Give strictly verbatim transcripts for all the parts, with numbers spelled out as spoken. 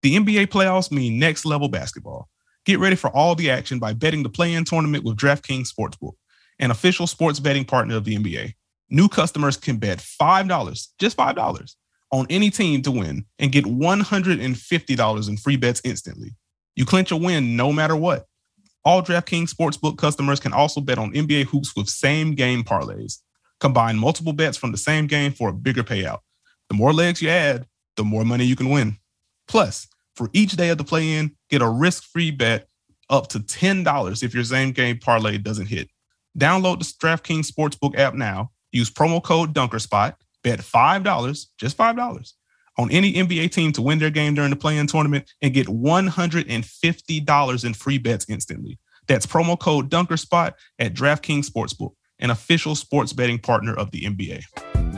The N B A playoffs mean next level basketball. Get ready for all the action by betting the play-in tournament with DraftKings Sportsbook, an official sports betting partner of the N B A. New customers can bet five dollars, just five dollars, on any team to win and get one hundred fifty dollars in free bets instantly. You clinch a win no matter what. All DraftKings Sportsbook customers can also bet on N B A hoops with same-game parlays. Combine multiple bets from the same game for a bigger payout. The more legs you add, the more money you can win. Plus, for each day of the play-in, get a risk-free bet up to ten dollars if your same-game parlay doesn't hit. Download the DraftKings Sportsbook app now. Use promo code DunkerSpot. Bet five dollars, just five dollars, on any N B A team to win their game during the play-in tournament and get one hundred fifty dollars in free bets instantly. That's promo code DunkerSpot at DraftKings Sportsbook, an official sports betting partner of the N B A.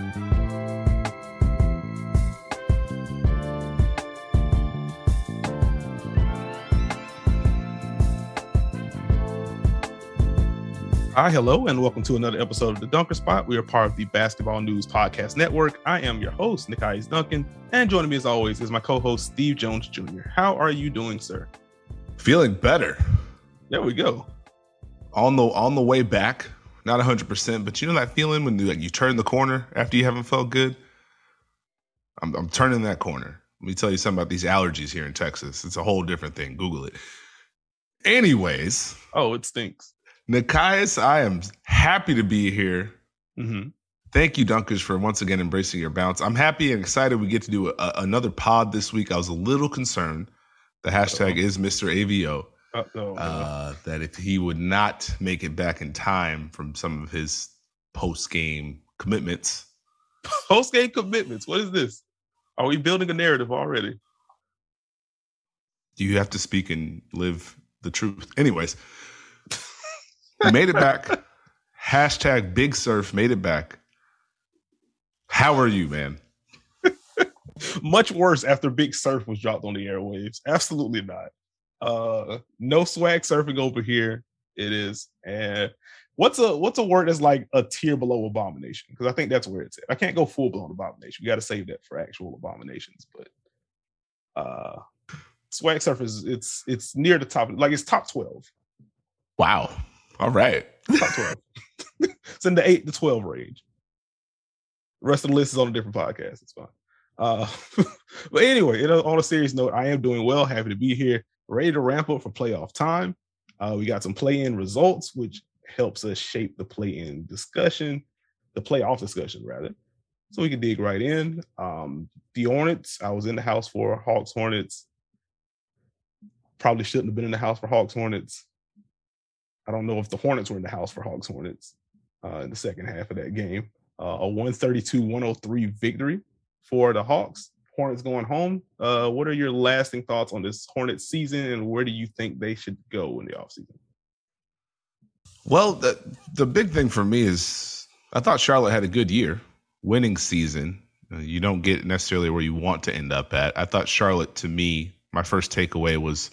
Hi, hello, and welcome to another episode of The Dunker Spot. We are part of the Basketball News Podcast Network. I am your host, Nekias Duncan, and joining me as always is my co-host, Steve Jones Junior How are you doing, sir? Feeling better. There we go. On the on the way back, not one hundred percent, but you know that feeling when you, like, you turn the corner after you haven't felt good? I'm, I'm turning that corner. Let me tell you something about these allergies here in Texas. It's a whole different thing. Google it. Anyways. Oh, it stinks. Nekias, I am happy to be here. Mm-hmm. Thank you, Dunkers, for once again embracing your bounce. I'm happy and excited we get to do a, another pod this week. I was a little concerned. The hashtag Uh-oh. is Mister A V O. Uh, that if he would not make it back in time from some of his post-game commitments. Post-game commitments? What is this? Are we building a narrative already? You have to speak and live the truth. Anyways. We made it back. Hashtag Big Surf made it back. How are you, man? Much worse after Big Surf was dropped on the airwaves. Absolutely not. Uh, no swag surfing over here. It is. And what's a what's a word that's like a tier below abomination? Because I think that's where it's at. I can't go full blown abomination. We got to save that for actual abominations. But uh, swag surf is it's it's near the top. Like it's top twelve. Wow. All right. Top twelve. It's in the eight to twelve range. The rest of the list is on a different podcast. It's fine. Uh, but anyway, you know, on a serious note, I am doing well. Happy to be here. Ready to ramp up for playoff time. Uh, we got some play-in results, which helps us shape the play-in discussion, the playoff discussion, rather. So we can dig right in. Um, the Hornets, I was in the house for Hawks Hornets. Probably shouldn't have been in the house for Hawks Hornets. I don't know if the Hornets were in the house for Hawks Hornets uh, in the second half of that game. Uh, a one thirty-two one oh three victory for the Hawks. Hornets going home. Uh, what are your lasting thoughts on this Hornets season, and where do you think they should go in the offseason? Well, the, the big thing for me is I thought Charlotte had a good year, winning season. You don't get necessarily where you want to end up at. I thought Charlotte, to me, my first takeaway was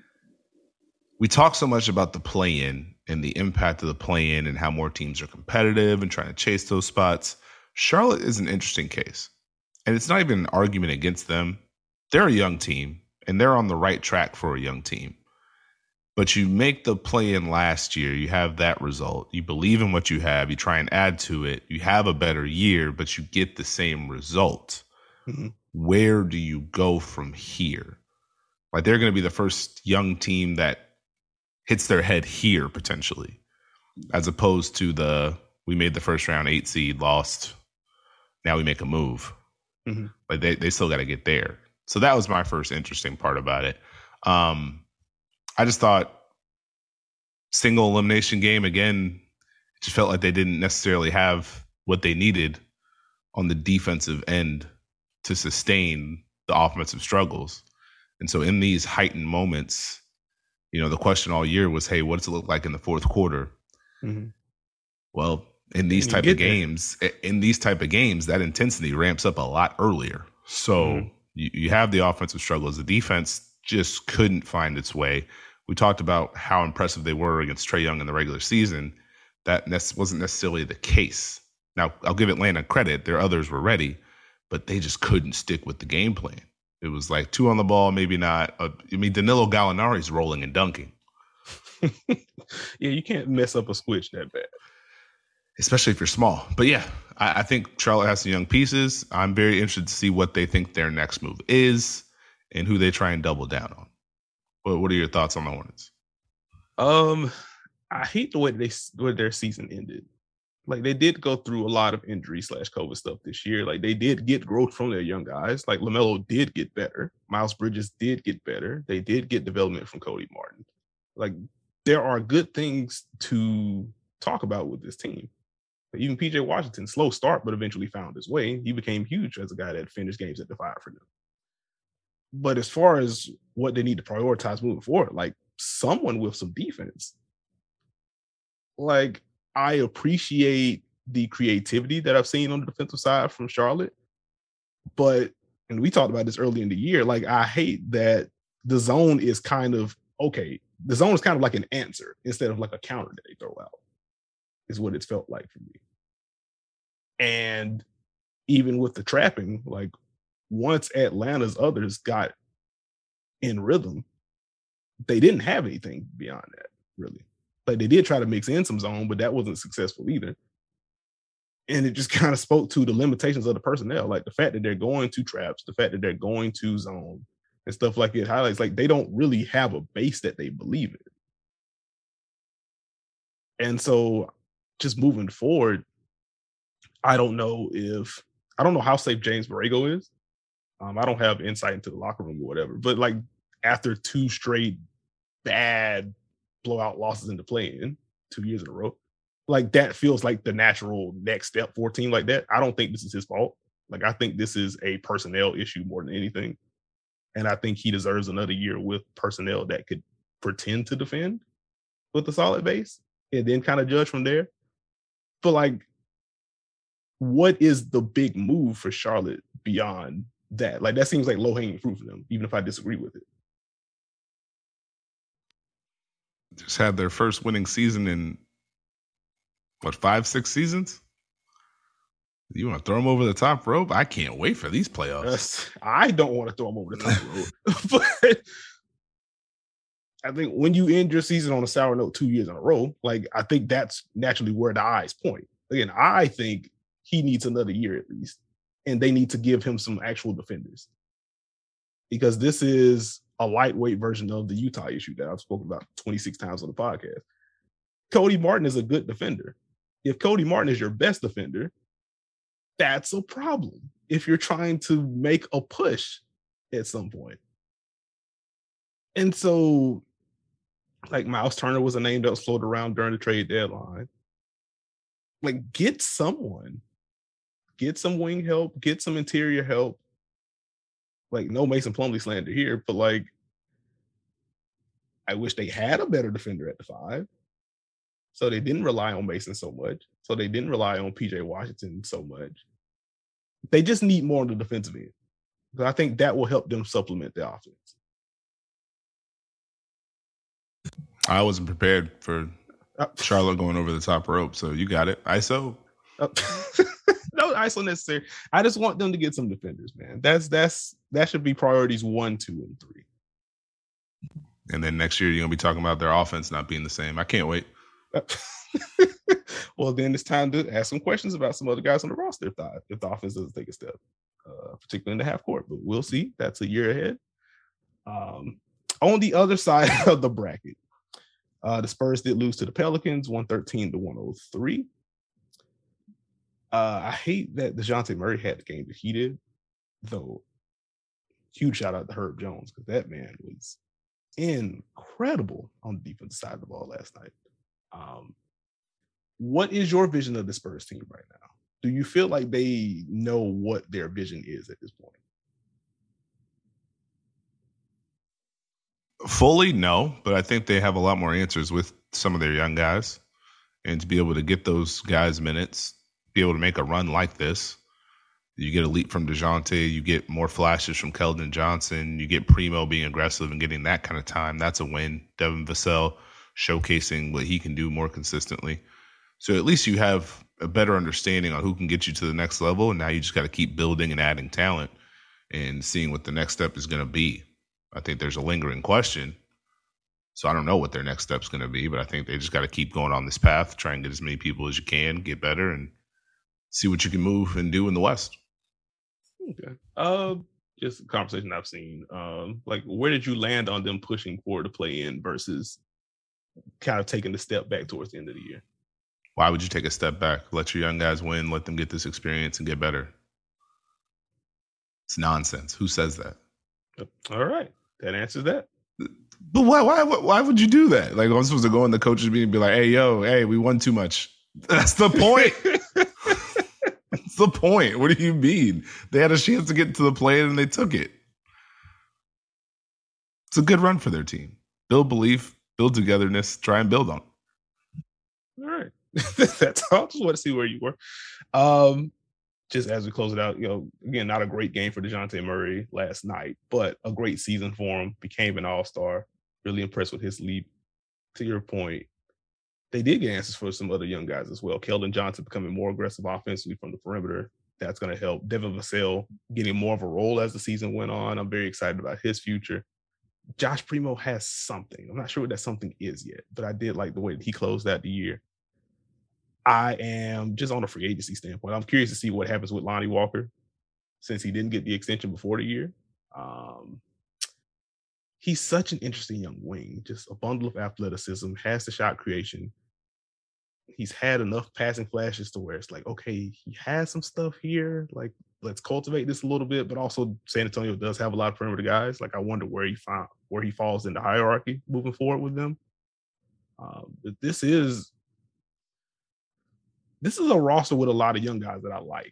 we talk so much about the play-in and the impact of the play-in and how more teams are competitive and trying to chase those spots. Charlotte is an interesting case. And it's not even an argument against them. They're a young team, and they're on the right track for a young team. But you make the play-in last year, you have that result. You believe in what you have. You try and add to it. You have a better year, but you get the same result. Mm-hmm. Where do you go from here? Like, they're going to be the first young team that hits their head here potentially, as opposed to the we made the first round eight seed, lost, now we make a move. Mm-hmm. Like they, they still got to get there. So that was my first interesting part about it. Um, I just thought single elimination game again, it just felt like they didn't necessarily have what they needed on the defensive end to sustain the offensive struggles. And so in these heightened moments, you know, the question all year was, hey, what does it look like in the fourth quarter? Mm-hmm. Well, in these type of games, there. in these type of games, that intensity ramps up a lot earlier. So mm-hmm. you, you have the offensive struggles. The defense just couldn't find its way. We talked about how impressive they were against Trae Young in the regular season. That wasn't necessarily the case. Now, I'll give Atlanta credit. Their others were ready, but they just couldn't stick with the game plan. It was like two on the ball, maybe not. Uh, I mean, Danilo Gallinari's rolling and dunking. Yeah, you can't mess up a switch that bad. Especially if you're small. But yeah, I, I think Charlotte has some young pieces. I'm very interested to see what they think their next move is and who they try and double down on. What, what are your thoughts on the Hornets? Um, I hate the way they way their season ended. Like, they did go through a lot of injury slash COVID stuff this year. Like, they did get growth from their young guys. Like, LaMelo did get better. Miles Bridges did get better. They did get development from Cody Martin. Like, there are good things to talk about with this team. Like, even P J Washington, slow start, but eventually found his way. He became huge as a guy that finished games at the five for them. But as far as what they need to prioritize moving forward, like, someone with some defense. Like, I appreciate the creativity that I've seen on the defensive side from Charlotte, but, and we talked about this early in the year, like, I hate that the zone is kind of, okay, the zone is kind of like an answer instead of like a counter that they throw out, is what it's felt like for me. And even with the trapping, like, once Atlanta's others got in rhythm, they didn't have anything beyond that, really. Like, they did try to mix in some zone, but that wasn't successful either. And it just kind of spoke to the limitations of the personnel. Like, the fact that they're going to traps, the fact that they're going to zone and stuff like it highlights, like, they don't really have a base that they believe in. And so just moving forward, I don't know if, I don't know how safe James Borrego is. Um, I don't have insight into the locker room or whatever, but like, after two straight bad blowout losses in the play-in two years in a row, like, that feels like the natural next step for a team like that. I don't think this is his fault. Like, I think this is a personnel issue more than anything. And I think he deserves another year with personnel that could pretend to defend with a solid base and then kind of judge from there. But, like, what is the big move for Charlotte beyond that? Like, that seems like low-hanging fruit for them, even if I disagree with it. Just had their first winning season in, what, five, six seasons? You want to throw them over the top rope? I can't wait for these playoffs. Yes, I don't want to throw them over the top rope. But I think when you end your season on a sour note two years in a row, like, I think that's naturally where the eyes point. Again, I think he needs another year at least, and they need to give him some actual defenders. Because this is a lightweight version of the Utah issue that I've spoken about twenty-six times on the podcast. Cody Martin is a good defender. If Cody Martin is your best defender, that's a problem if you're trying to make a push at some point. And so, like, Miles Turner was a name that was floated around during the trade deadline. Like, get someone. Get some wing help. Get some interior help. Like, no Mason Plumlee slander here, but, like, I wish they had a better defender at the five. So they didn't rely on Mason so much. So they didn't rely on P J Washington so much. They just need more on the defensive end. Because I think that will help them supplement the offense. I wasn't prepared for Charlotte going over the top rope, so you got it. I S O. No I S O necessary. I just want them to get some defenders, man. That's that's that should be priorities one, two, and three. And then next year you're gonna be talking about their offense not being the same. I can't wait. Well, then it's time to ask some questions about some other guys on the roster if the, if the offense doesn't take a step, uh, particularly in the half court. But we'll see. That's a year ahead. Um, on the other side of the bracket, uh, the Spurs did lose to the Pelicans, one thirteen to one oh three. Uh, I hate that DeJounte Murray had the game that he did, though. Huge shout out to Herb Jones, because that man was incredible on the defensive side of the ball last night. Um, what is your vision of the Spurs team right now? Do you feel like they know what their vision is at this point? Fully, no, but I think they have a lot more answers with some of their young guys, and to be able to get those guys minutes, be able to make a run like this. You get a leap from DeJounte, you get more flashes from Keldon Johnson, you get Primo being aggressive and getting that kind of time. That's a win. Devin Vassell showcasing what he can do more consistently. So at least you have a better understanding on who can get you to the next level, and now you just got to keep building and adding talent. and seeing what the next step is going to be. I think there's a lingering question. So I don't know what their next step's going to be, but I think they just got to keep going on this path, try and get as many people as you can, get better, and see what you can move and do in the West. Okay. Uh, just a conversation I've seen. Um, like, where did you land on them pushing forward to play in versus kind of taking the step back towards the end of the year? Why would you take a step back? Let your young guys win. Let them get this experience and get better. It's nonsense. Who says that? All right. That answers that. But why, why, why would you do that? Like, I'm supposed to go in the coaches meeting and be like, hey, yo, hey, we won too much. That's the point. That's the point. What do you mean? They had a chance to get to the play and they took it. It's a good run for their team. Build belief, build togetherness, try and build on it. All right. That's all. I just want to see where you were. Um, just as we close it out, you know, again, not a great game for DeJounte Murray last night, but a great season for him. Became an all-star. Really impressed with his leap. To your point, they did get answers for some other young guys as well. Keldon Johnson becoming more aggressive offensively from the perimeter. That's going to help. Devin Vassell getting more of a role as the season went on. I'm very excited about his future. Josh Primo has something. I'm not sure what that something is yet, but I did like the way that he closed out the year. I am just on a free agency standpoint. I'm curious to see what happens with Lonnie Walker since he didn't get the extension before the year. Um, he's such an interesting young wing, just a bundle of athleticism, has the shot creation. He's had enough passing flashes to where it's like, okay, he has some stuff here. Like, let's cultivate this a little bit. But also, San Antonio does have a lot of perimeter guys. Like, I wonder where he found where he falls in the hierarchy moving forward with them. Um, but this is this is a roster with a lot of young guys that I like.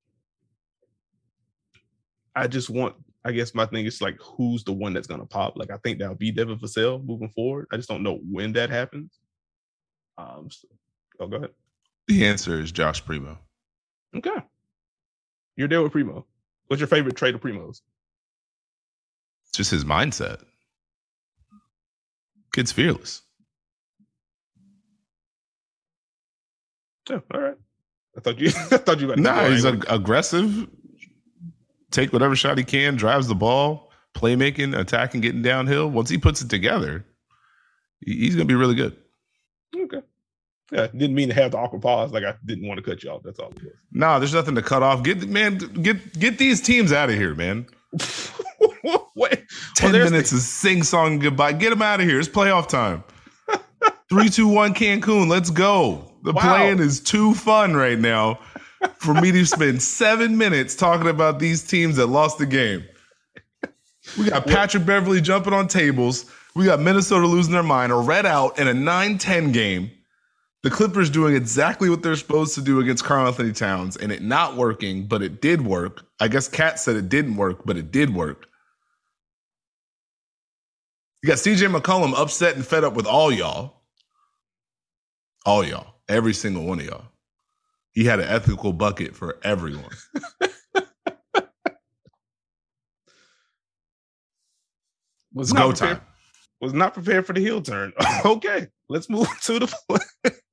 I just want, I guess my thing is like, who's the one that's going to pop? Like, I think that'll be Devin Vassell moving forward. I just don't know when that happens. Um, so, oh, go ahead. The answer is Josh Primo. Okay. You're there with Primo. What's your favorite trait of Primo's? Just his mindset. Kid's fearless. Yeah, all right. I thought you I thought you were Nah, he's ag- aggressive. Take whatever shot he can, drives the ball, playmaking, attacking, getting downhill. Once he puts it together, he's going to be really good. Okay. Yeah, didn't mean to have the awkward pause. Like, I didn't want to cut you off. That's all it was. Nah, there's nothing to cut off. Get man, get get these teams out of here, man. Wait, Ten well, minutes the- of sing-song goodbye. Get them out of here. It's playoff time. Three, two, one, Cancun. Let's go. The Wow. play-in is too fun right now for me to spend seven minutes talking about these teams that lost the game. We got Patrick Beverley jumping on tables. We got Minnesota losing their mind, or red out in a nine ten game. The Clippers doing exactly what they're supposed to do against Karl Anthony Towns, and it not working, but it did work. I guess Kat said it didn't work, but it did work. You got C J McCollum upset and fed up with all y'all. All y'all. Every single one of y'all. He had an ethical bucket for everyone. was It's not go prepared, time. Was not prepared for the heel turn. Okay, let's move to the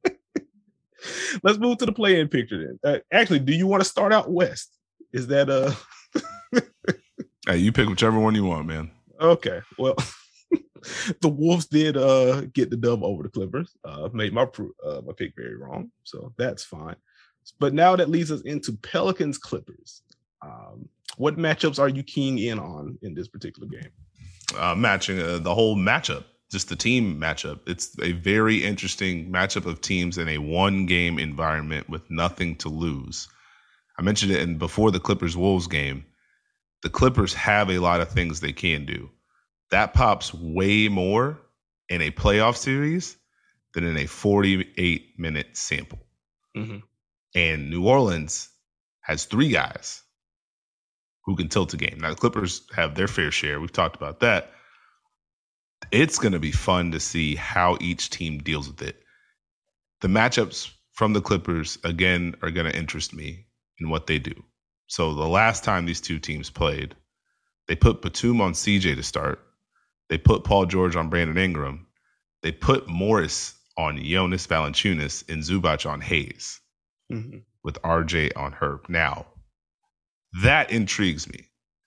let's move to the play-in picture then. Uh, actually, do you want to start out west? Is that uh Hey, you pick whichever one you want, man. okay? Well, the Wolves did uh get the dub over the Clippers. Uh, made my uh, my pick very wrong, so that's fine. But now that leads us into Pelicans Clippers. Um, what matchups are you keying in on in this particular game? Uh, matching uh, the whole matchup, just the team matchup. It's a very interesting matchup of teams in a one-game environment with nothing to lose. I mentioned it in before the Clippers-Wolves game. The Clippers have a lot of things they can do. That pops way more in a playoff series than in a forty-eight minute sample. Mm-hmm. And New Orleans has three guys who can tilt a game. Now, the Clippers have their fair share. We've talked about that. It's going to be fun to see how each team deals with it. The matchups from the Clippers, again, are going to interest me in what they do. So the last time these two teams played, they put Batum on C J to start. They put Paul George on Brandon Ingram. They put Morris on Jonas Valanciunas and Zubac on Hayes, mm-hmm. with R J on Herb. Now, that intrigues me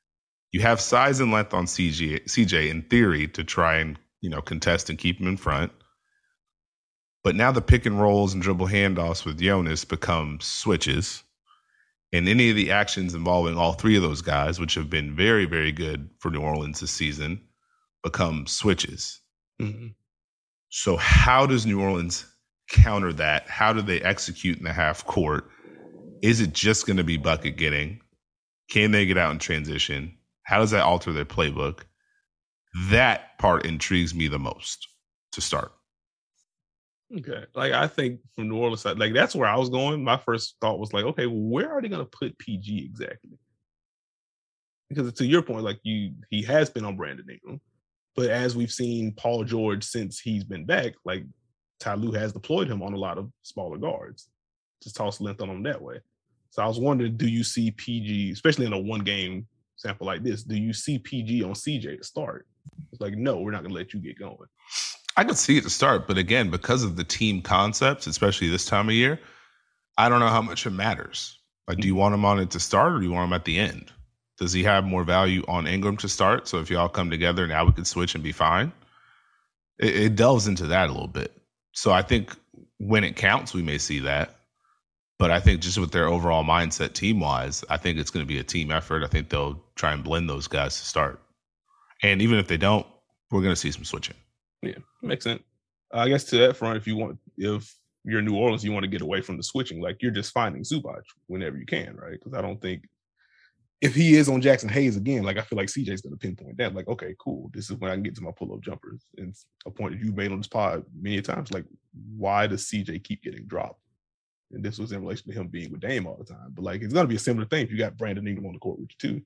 You have size and length on C J, C J in theory to try and, you know, contest and keep him in front. But now the pick and rolls and dribble handoffs with Jonas become switches. And any of the actions involving all three of those guys, which have been very, very good for New Orleans this season, become switches. Mm-hmm. So how does New Orleans counter that? How do they execute in the half court? Is it just going to be bucket getting? Can they get out in transition? How does that alter their playbook? That part intrigues me the most to start. Okay. Like, I think from New Orleans side, like, that's where I was going. My first thought was like, okay, well, where are they going to put P G exactly? Because to your point, like, you, he has been on Brandon Ingram, but as we've seen Paul George since he's been back, like, Ty Lue has deployed him on a lot of smaller guards, just toss length on them that way. So I was wondering, do you see P G, especially in a one game sample like this, do you see P G on C J to start? It's like, no, we're not going to let you get going. I could see it to start, but again, because of the team concepts, especially this time of year, I don't know how much it matters. Like, do you want him on it to start, or do you want him at the end? Does he have more value on Ingram to start? So if y'all come together, now we can switch and be fine. It, it delves into that a little bit. So I think when it counts, we may see that. But I think just with their overall mindset team-wise, I think it's going to be a team effort. I think they'll try and blend those guys to start. And even if they don't, we're going to see some switching. Yeah, makes sense. I guess to that front, if you want, if you're New Orleans, you want to get away from the switching, like, you're just finding Zubac whenever you can, right? Because I don't think if he is on Jackson Hayes again, like, I feel like C J's going to pinpoint that. Like, okay, cool. This is when I can get to my pull-up jumpers. And a point that you've made on this pod many times, like, why does C J keep getting dropped? And this was in relation to him being with Dame all the time. But, like, it's going to be a similar thing if you got Brandon Ingram on the court with you, too.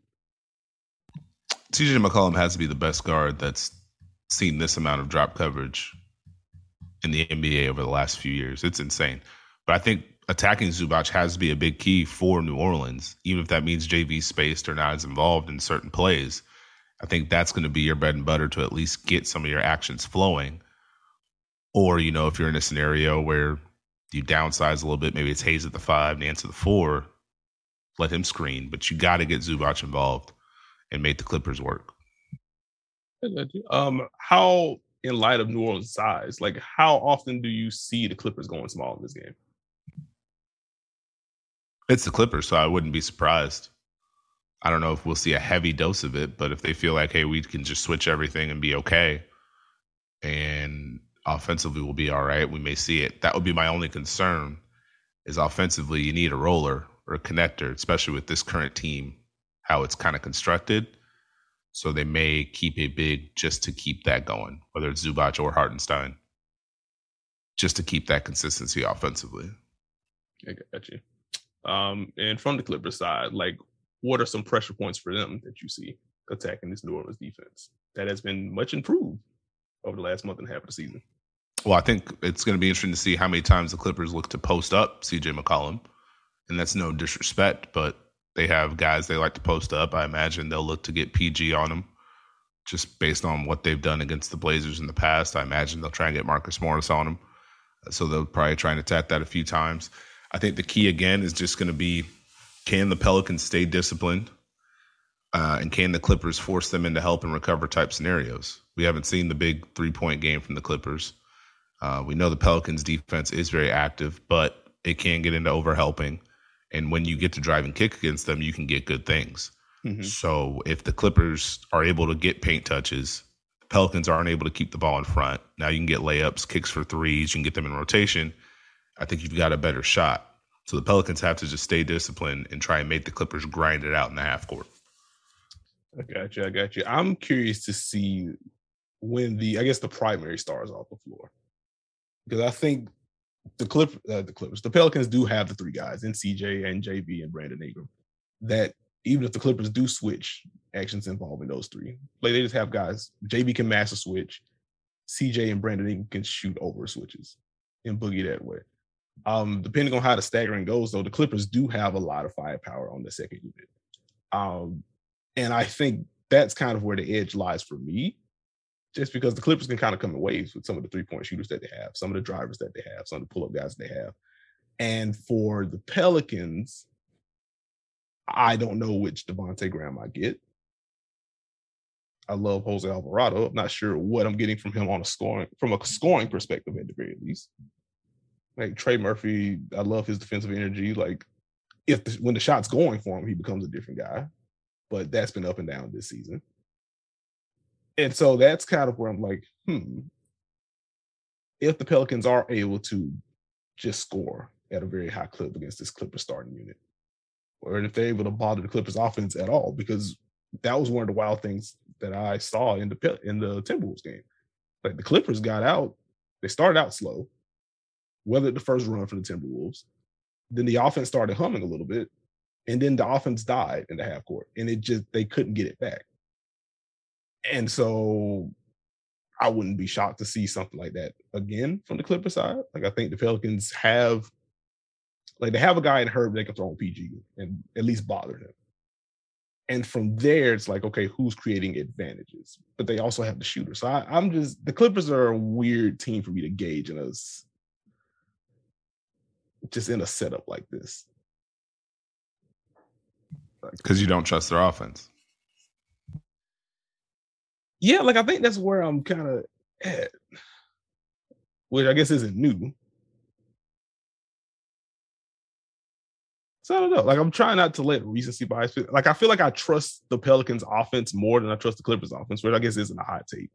C J McCollum has to be the best guard that's seen this amount of drop coverage in the N B A over the last few years. It's insane. But I think attacking Zubac has to be a big key for New Orleans, even if that means J V spaced or not as involved in certain plays. I think that's going to be your bread and butter to at least get some of your actions flowing. Or, you know, if you're in a scenario where you downsize a little bit, maybe it's Hayes at the five, Nance at the four, let him screen. But you got to get Zubac involved and make the Clippers work. Um, how, in light of New Orleans' size, like, how often do you see the Clippers going small in this game? It's the Clippers, so I wouldn't be surprised. I don't know if we'll see a heavy dose of it, but if they feel like, hey, we can just switch everything and be okay, and offensively we'll be all right, we may see it. That would be my only concern, is offensively you need a roller or a connector, especially with this current team, how it's kind of constructed. So they may keep a big just to keep that going, whether it's Zubac or Hartenstein, just to keep that consistency offensively. I got you. Um, and from the Clippers side, like, what are some pressure points for them that you see attacking this New Orleans defense that has been much improved over the last month and a half of the season? Well, I think it's going to be interesting to see how many times the Clippers look to post up C J McCollum. And that's no disrespect, but they have guys they like to post up. I imagine they'll look to get P G on them just based on what they've done against the Blazers in the past. I imagine they'll try and get Marcus Morris on them. So they'll probably try and attack that a few times. I think the key, again, is just going to be, can the Pelicans stay disciplined? Uh, and can the Clippers force them into help and recover type scenarios? We haven't seen the big three-point game from the Clippers. Uh, we know the Pelicans defense is very active, but it can get into overhelping. And when you get to drive and kick against them, you can get good things. Mm-hmm. So if the Clippers are able to get paint touches, the Pelicans aren't able to keep the ball in front. Now you can get layups, kicks for threes, you can get them in rotation. I think you've got a better shot. So the Pelicans have to just stay disciplined and try and make the Clippers grind it out in the half court. I got you. I got you. I'm curious to see when the, I guess, the primary stars off the floor. Because I think the Clip, uh, the Clippers, the Pelicans do have the three guys in C J and J V and Brandon Ingram that even if the Clippers do switch actions involving those three, like they just have guys. J V can master switch. C J and Brandon Ingram can shoot over switches and boogie that way. Um, depending on how the staggering goes, though, the Clippers do have a lot of firepower on the second unit. Um, and I think that's kind of where the edge lies for me, just because the Clippers can kind of come in waves with some of the three-point shooters that they have, some of the drivers that they have, some of the pull-up guys they have. And for the Pelicans, I don't know which Devontae Graham I get. I love Jose Alvarado. I'm not sure what I'm getting from him on a scoring from a scoring perspective at the very least. Like Trey Murphy, I love his defensive energy. Like if the, when the shot's going for him, he becomes a different guy. But that's been up and down this season. And so that's kind of where I'm like, hmm, if the Pelicans are able to just score at a very high clip against this Clippers starting unit, or if they're able to bother the Clippers offense at all, because that was one of the wild things that I saw in the in the Timberwolves game. Like the Clippers got out, they started out slow, weathered the first run for the Timberwolves. Then the offense started humming a little bit, and then the offense died in the half court, and it just they couldn't get it back. And so I wouldn't be shocked to see something like that again from the Clipper side. Like I think the Pelicans have, like they have a guy in Herb they can throw on P G and at least bother him. And from there, it's like, okay, who's creating advantages? But they also have the shooter. So I, I'm just, the Clippers are a weird team for me to gauge in us, just in a setup like this. Because you don't trust their offense. Yeah, like I think that's where I'm kind of at, which I guess isn't new. So I don't know. Like I'm trying not to let recency bias. Like I feel like I trust the Pelicans offense more than I trust the Clippers offense, which I guess isn't a hot take.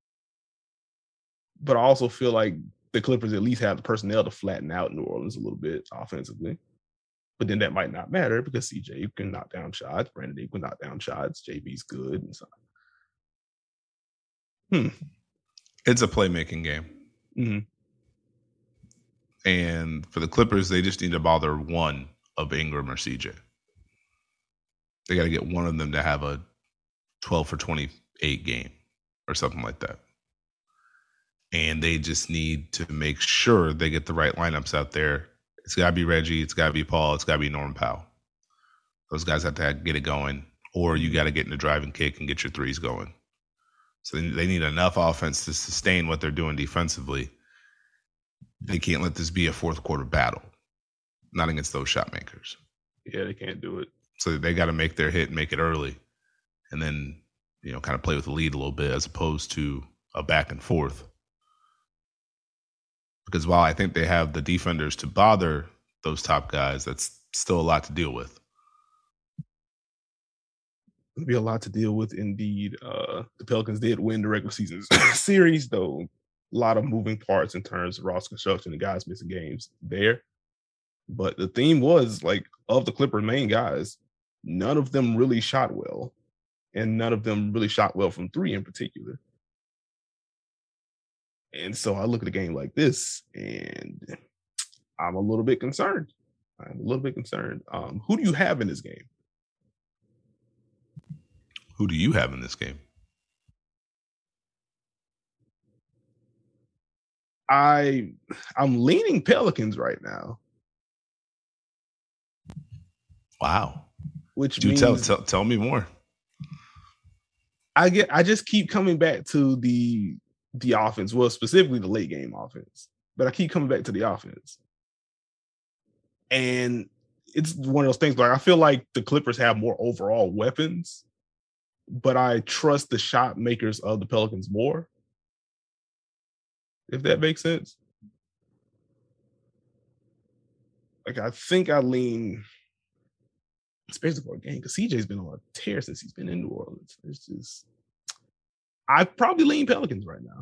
But I also feel like the Clippers at least have the personnel to flatten out New Orleans a little bit offensively. But then that might not matter because C J can knock down shots, Brandon Ingram can knock down shots, J B's good, and so. Hmm. It's a playmaking game. Mm-hmm. And for the Clippers, they just need to bother one of Ingram or C J. They got to get one of them to have a twelve for twenty-eight game or something like that. And they just need to make sure they get the right lineups out there. It's got to be Reggie. It's got to be Paul. It's got to be Norman Powell. Those guys have to get it going. Or you got to get in the driving kick and get your threes going. So they need enough offense to sustain what they're doing defensively. They can't let this be a fourth quarter battle. Not against those shot makers. Yeah, they can't do it. So they got to make their hit and make it early. And then, you know, kind of play with the lead a little bit as opposed to a back and forth. Because while I think they have the defenders to bother those top guys, that's still a lot to deal with. It'll be a lot to deal with indeed. Uh, the Pelicans did win the regular season series, though. A lot of moving parts in terms of roster construction and guys missing games there. But the theme was, like, of the Clipper main guys, none of them really shot well. And none of them really shot well from three in particular. And so I look at a game like this, and I'm a little bit concerned. I'm a little bit concerned. Um, who do you have in this game? Who do you have in this game? I, I'm leaning Pelicans right now. Wow. Which do means tell, tell tell me more. I get I just keep coming back to the the offense, well, specifically the late game offense. But I keep coming back to the offense. And it's one of those things like I feel like the Clippers have more overall weapons, but I trust the shot makers of the Pelicans more. If that makes sense. Like I think I lean especially for a game, because C J's been on a tear since he's been in New Orleans. It's just, I probably lean Pelicans right now.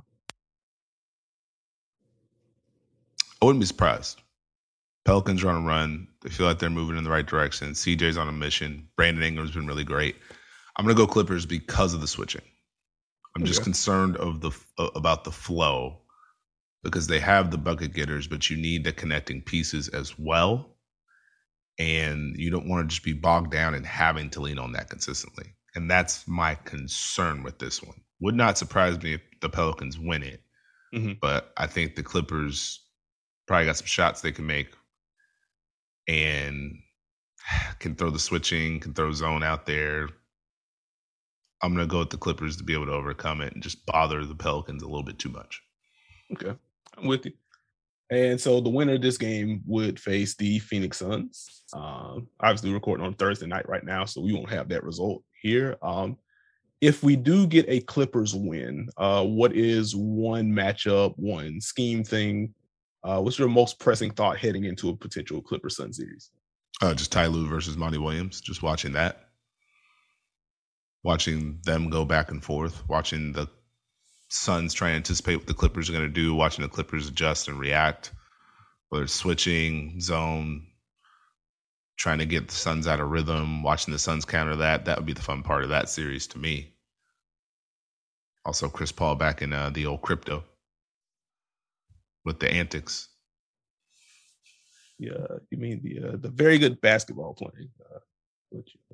I wouldn't be surprised. Pelicans are on a run. They feel like they're moving in the right direction. C J's on a mission. Brandon Ingram's been really great. I'm going to go Clippers because of the switching. I'm just okay. concerned of the uh, about the flow because they have the bucket getters, but you need the connecting pieces as well. And you don't want to just be bogged down in having to lean on that consistently. And that's my concern with this one. Would not surprise me if the Pelicans win it. Mm-hmm. But I think the Clippers probably got some shots they can make and can throw the switching, can throw zone out there. I'm going to go with the Clippers to be able to overcome it and just bother the Pelicans a little bit too much. Okay. I'm with you. And so the winner of this game would face the Phoenix Suns. Um, obviously, we're recording on Thursday night right now, so we won't have that result here. Um, if we do get a Clippers win, uh, what is one matchup, one scheme thing? Uh, what's your most pressing thought heading into a potential Clippers Sun series? Uh, just Ty Lue versus Monty Williams. Just watching that, watching them go back and forth, watching the Suns try to anticipate what the Clippers are going to do, watching the Clippers adjust and react, whether it's switching, zone, trying to get the Suns out of rhythm, watching the Suns counter that. That would be the fun part of that series to me. Also, Chris Paul back in uh, the old crypto with the antics. Yeah, you mean the uh, the very good basketball playing? Uh, which, uh...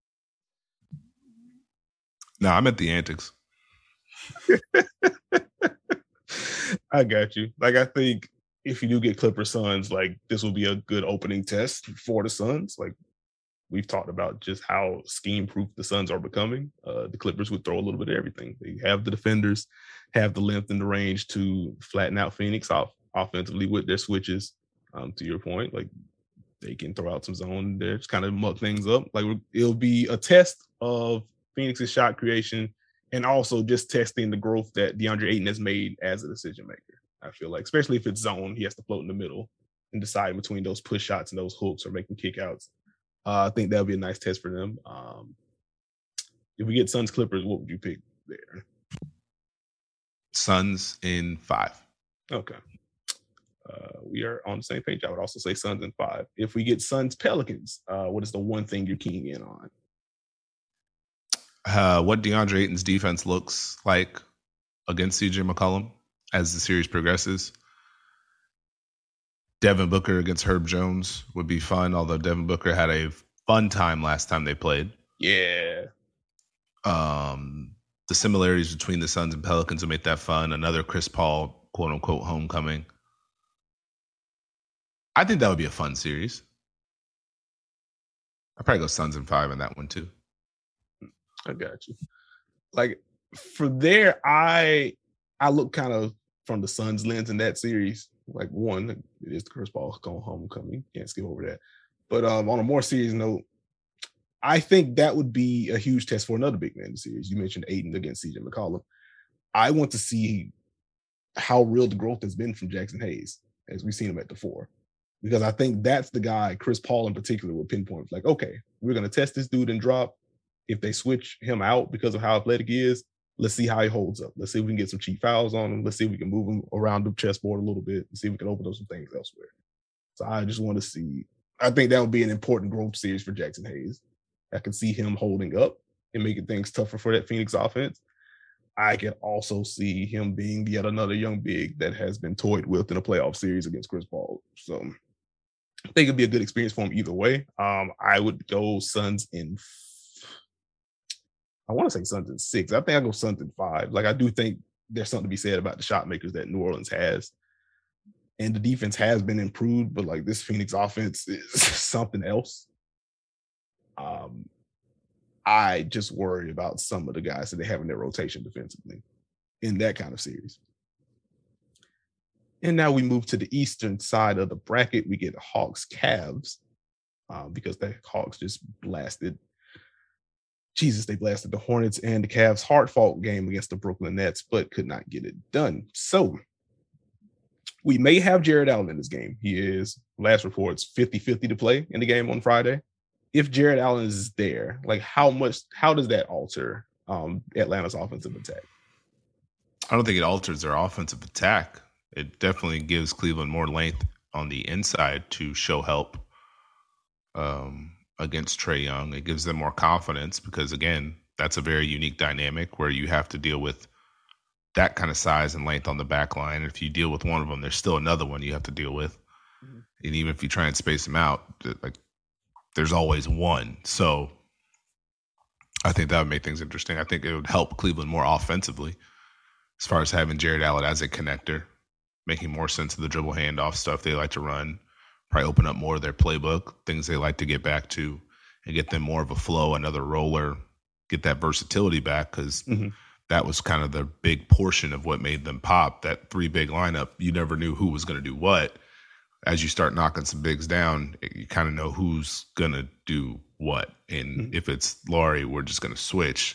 No, I meant the antics. I got you. Like, I think if you do get Clippers Suns, like, this will be a good opening test for the Suns. Like, we've talked about just how scheme proof the Suns are becoming. Uh, the Clippers would throw a little bit of everything. They have the defenders, have the length and the range to flatten out Phoenix off offensively with their switches. Um, to your point, like, they can throw out some zone there, just kind of muck things up. Like, it'll be a test of Phoenix's shot creation and also just testing the growth that DeAndre Ayton has made as a decision maker. I feel like, especially if it's zone, he has to float in the middle and decide between those push shots and those hooks or making kickouts. Uh, I think that'll be a nice test for them. Um, if we get Suns Clippers, what would you pick there? Suns in five. Okay. Uh, we are on the same page. I would also say Suns in five. If we get Suns Pelicans, uh, what is the one thing you're keying in on? Uh, what DeAndre Ayton's defense looks like against C J McCollum as the series progresses. Devin Booker against Herb Jones would be fun, although Devin Booker had a fun time last time they played. Yeah. Um, the similarities between the Suns and Pelicans will make that fun. Another Chris Paul, quote-unquote, homecoming. I think that would be a fun series. I'd probably go Suns in five in that one, too. I got you. Like, for there, I I look kind of from the Suns lens in that series. Like, one, it is the Chris Paul going homecoming. Can't skip over that. But um, on a more serious note, I think that would be a huge test for another big man in the series. You mentioned Ayton against C J McCollum. I want to see how real the growth has been from Jackson Hayes as we've seen him at the four. Because I think that's the guy, Chris Paul in particular, will pinpoint. Like, okay, we're going to test this dude and drop. If they switch him out because of how athletic he is, let's see how he holds up. Let's see if we can get some cheap fouls on him. Let's see if we can move him around the chessboard a little bit and see if we can open up some things elsewhere. So I just want to see. I think that would be an important growth series for Jackson Hayes. I can see him holding up and making things tougher for that Phoenix offense. I can also see him being yet another young big that has been toyed with in a playoff series against Chris Paul. So I think it'd be a good experience for him either way. Um, I would go Suns in I want to say Suns in six. I think I go Suns in five. Like, I do think there's something to be said about the shot makers that New Orleans has. And the defense has been improved, but like this Phoenix offense is something else. Um, I just worry about some of the guys that they have in their rotation defensively in that kind of series. And now we move to the eastern side of the bracket. We get Hawks Cavs um, because the Hawks just blasted Jesus, they blasted the Hornets and the Cavs' hard-fought game against the Brooklyn Nets, but could not get it done. So we may have Jared Allen in this game. He is, last reports, fifty-fifty to play in the game on Friday. If Jared Allen is there, like how much, how does that alter um, Atlanta's offensive attack? I don't think it alters their offensive attack. It definitely gives Cleveland more length on the inside to show help. Um, against Trae Young. It gives them more confidence because, again, that's a very unique dynamic where you have to deal with that kind of size and length on the back line. If you deal with one of them, there's still another one you have to deal with. Mm-hmm. And even if you try and space them out, like there's always one. So I think that would make things interesting. I think it would help Cleveland more offensively as far as having Jared Allen as a connector, making more sense of the dribble handoff stuff they like to run. Probably open up more of their playbook, things they like to get back to and get them more of a flow, another roller, get that versatility back because mm-hmm. that was kind of the big portion of what made them pop. That three big lineup, you never knew who was going to do what. As you start knocking some bigs down, you kind of know who's going to do what. And mm-hmm. if it's Laurie, we're just going to switch.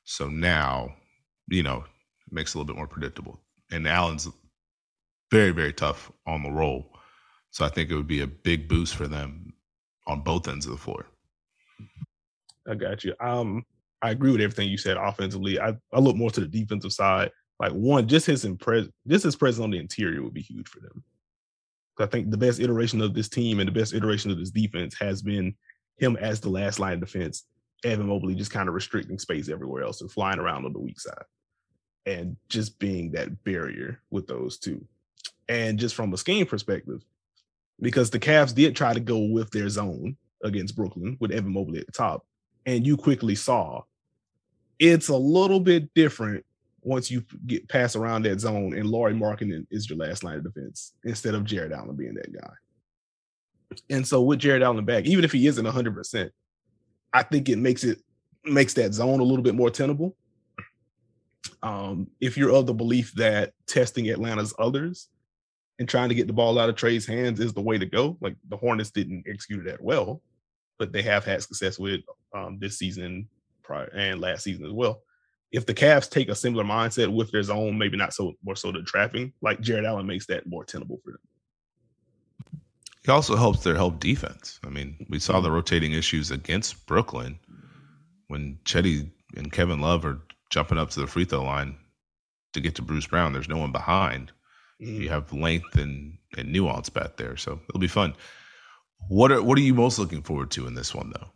So now, you know, it makes it a little bit more predictable. And Allen's very, very tough on the roll. So I think it would be a big boost for them on both ends of the floor. I got you. Um, I agree with everything you said offensively. I, I look more to the defensive side. Like one, just his impress, just his presence on the interior would be huge for them. I think the best iteration of this team and the best iteration of this defense has been him as the last line of defense, Evan Mobley just kind of restricting space everywhere else and flying around on the weak side and just being that barrier with those two. And just from a scheme perspective, because the Cavs did try to go with their zone against Brooklyn with Evan Mobley at the top, and you quickly saw it's a little bit different once you get pass around that zone and Lauri Markkanen is your last line of defense instead of Jared Allen being that guy. And so with Jared Allen back, even if he isn't one hundred percent, I think it makes it makes that zone a little bit more tenable. Um, if you're of the belief that testing Atlanta's others and trying to get the ball out of Trey's hands is the way to go, like the Hornets didn't execute that well, but they have had success with um, this season prior and last season as well. If the Cavs take a similar mindset with their zone, maybe not so more so the trapping, like Jared Allen makes that more tenable for them. He also helps their help defense. I mean, we saw the rotating issues against Brooklyn when Chetty and Kevin Love are jumping up to the free throw line to get to Bruce Brown. There's no one behind. Mm. You have length and, and nuance back there, so it'll be fun. What are what are you most looking forward to in this one, though?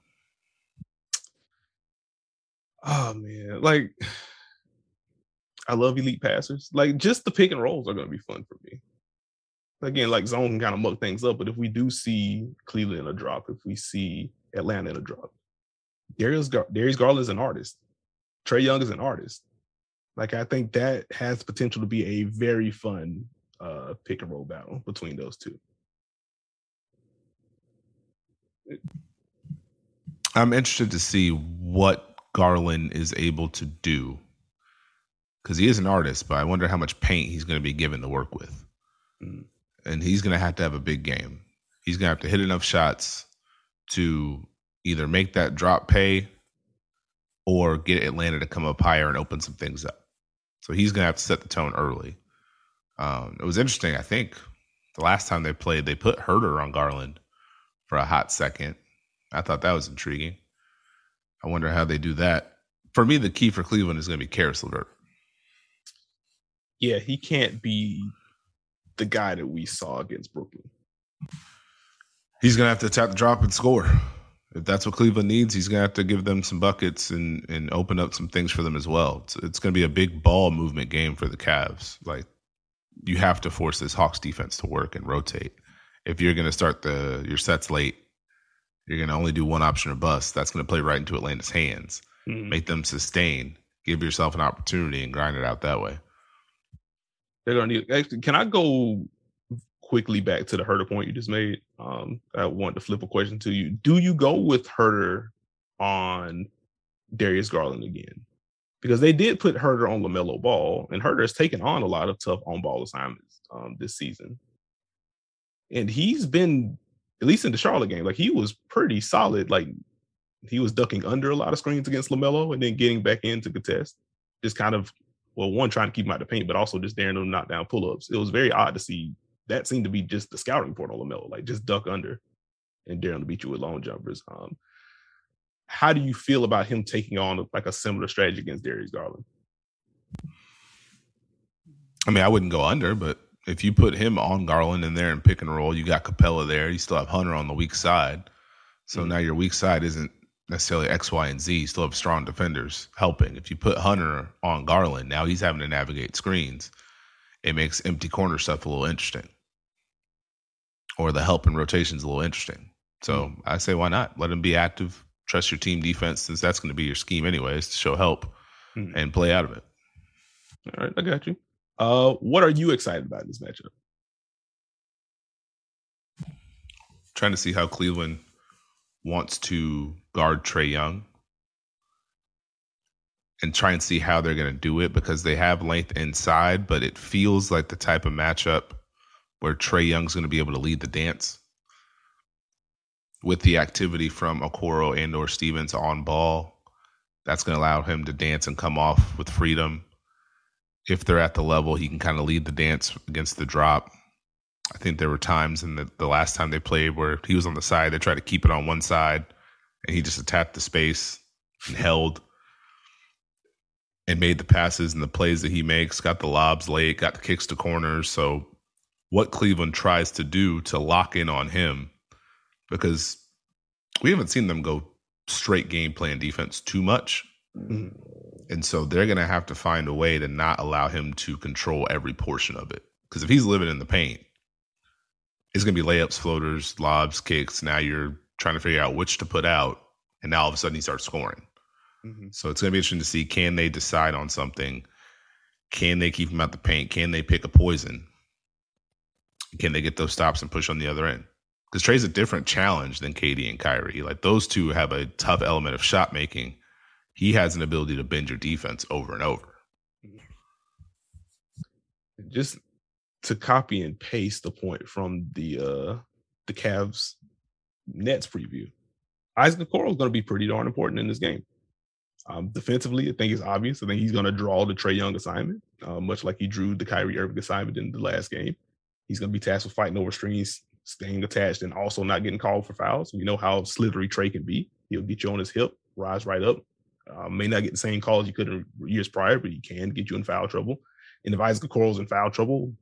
Oh man, like I love elite passers. Like just the pick and rolls are going to be fun for me. Again, like zone can kind of muck things up, but if we do see Cleveland in a drop, if we see Atlanta in a drop, Darius Gar- Darius Garland is an artist. Trae Young is an artist. Like I think that has potential to be a very fun uh, pick and roll battle between those two. I'm interested to see what Garland is able to do because he is an artist, but I wonder how much paint he's going to be given to work with. Mm. And he's going to have to have a big game. He's going to have to hit enough shots to either make that drop pay or get Atlanta to come up higher and open some things up. So he's going to have to set the tone early. Um, it was interesting. I think the last time they played, they put Herter on Garland for a hot second. I thought that was intriguing. I wonder how they do that. For me, the key for Cleveland is going to be Caris LeVert. Yeah, he can't be the guy that we saw against Brooklyn. He's going to have to tap the drop and score. If that's what Cleveland needs, he's going to have to give them some buckets and, and open up some things for them as well. It's, it's going to be a big ball movement game for the Cavs. Like, you have to force this Hawks defense to work and rotate. If you're going to start the your sets late, you're going to only do one option or bust. That's going to play right into Atlanta's hands. Mm-hmm. Make them sustain. Give yourself an opportunity and grind it out that way. They're going to need. Actually, can I go quickly back to the Herter point you just made? Um, I wanted to flip a question to you. Do you go with Herter on Darius Garland again? Because they did put Herter on LaMelo Ball, and Herter has taken on a lot of tough on-ball assignments um, this season. And he's been, at least in the Charlotte game, like he was pretty solid. Like he was ducking under a lot of screens against LaMelo and then getting back in to contest. Just kind of, well, one, trying to keep him out of the paint, but also just daring them to knock down pull-ups. It was very odd to see. That seemed to be just the scouting report on LaMelo, like just duck under and daring to beat you with long jumpers. Um, how do you feel about him taking on like a similar strategy against Darius Garland? I mean, I wouldn't go under, but if you put him on Garland in there and pick and roll, you got Capella there. You still have Hunter on the weak side. So mm-hmm. now your weak side isn't necessarily X, Y, and Z. You still have strong defenders helping. If you put Hunter on Garland, now he's having to navigate screens. It makes empty corner stuff a little interesting. Or the help and rotations a little interesting. So mm-hmm. I say, why not? Let him be active. Trust your team defense, since that's going to be your scheme anyways, to show help mm-hmm. and play out of it. All right, I got you. Uh, what are you excited about in this matchup? Trying to see how Cleveland wants to guard Trae Young and try and see how they're going to do it, because they have length inside, but it feels like the type of matchup where Trae Young's going to be able to lead the dance with the activity from Okoro and or Stevens on ball. That's going to allow him to dance and come off with freedom. If they're at the level, he can kind of lead the dance against the drop. I think there were times in the, the last time they played where he was on the side. They tried to keep it on one side, and he just attacked the space and held and made the passes and the plays that he makes, got the lobs late, got the kicks to corners. So what Cleveland tries to do to lock in on him, because we haven't seen them go straight game plan defense too much. Mm-hmm. And so they're going to have to find a way to not allow him to control every portion of it. Because if he's living in the paint, it's going to be layups, floaters, lobs, kicks. Now you're trying to figure out which to put out. And now all of a sudden he starts scoring. Mm-hmm. So it's going to be interesting to see, can they decide on something? Can they keep him out the paint? Can they pick a poison? Can they get those stops and push on the other end? Because Trey's a different challenge than K D and Kyrie. Like, those two have a tough element of shot making. He has an ability to bend your defense over and over. Just to copy and paste the point from the uh, the Cavs Nets preview, Isaac Okoro is going to be pretty darn important in this game. Um, defensively, I think it's obvious. I think he's going to draw the Trae Young assignment, uh, much like he drew the Kyrie Irving assignment in the last game. He's going to be tasked with fighting over screens, staying attached, and also not getting called for fouls. We know how slithery Trae can be. He'll get you on his hip, rise right up. Uh, may not get the same calls you could in years prior, but he can get you in foul trouble. And if Isaac Okoro's in foul trouble,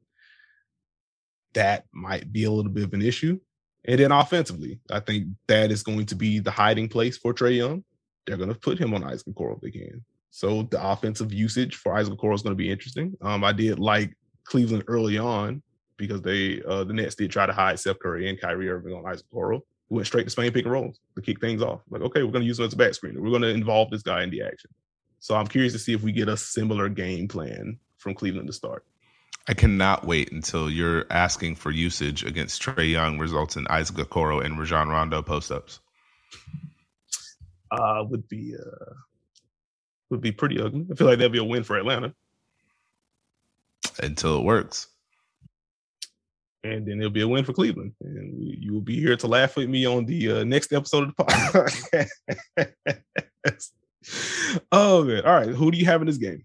that might be a little bit of an issue. And then offensively, I think that is going to be the hiding place for Trae Young. They're going to put him on Isaac Okoro if they can. So the offensive usage for Isaac Okoro is going to be interesting. Um, I did like Cleveland early on because they uh, the Nets did try to hide Seth Curry and Kyrie Irving on Isaac Okoro. We went straight to Spain pick and rolls to kick things off. Like, okay, we're going to use him as a back screener. We're going to involve this guy in the action. So I'm curious to see if we get a similar game plan from Cleveland to start. I cannot wait until you're asking for usage against Trae Young results in Isaac Okoro and Rajon Rondo post-ups. Uh, would be uh, would be pretty ugly. I feel like that'd be a win for Atlanta. Until it works. And then it'll be a win for Cleveland. And you will be here to laugh with me on the uh, next episode of the podcast. Oh, man. All right. Who do you have in this game?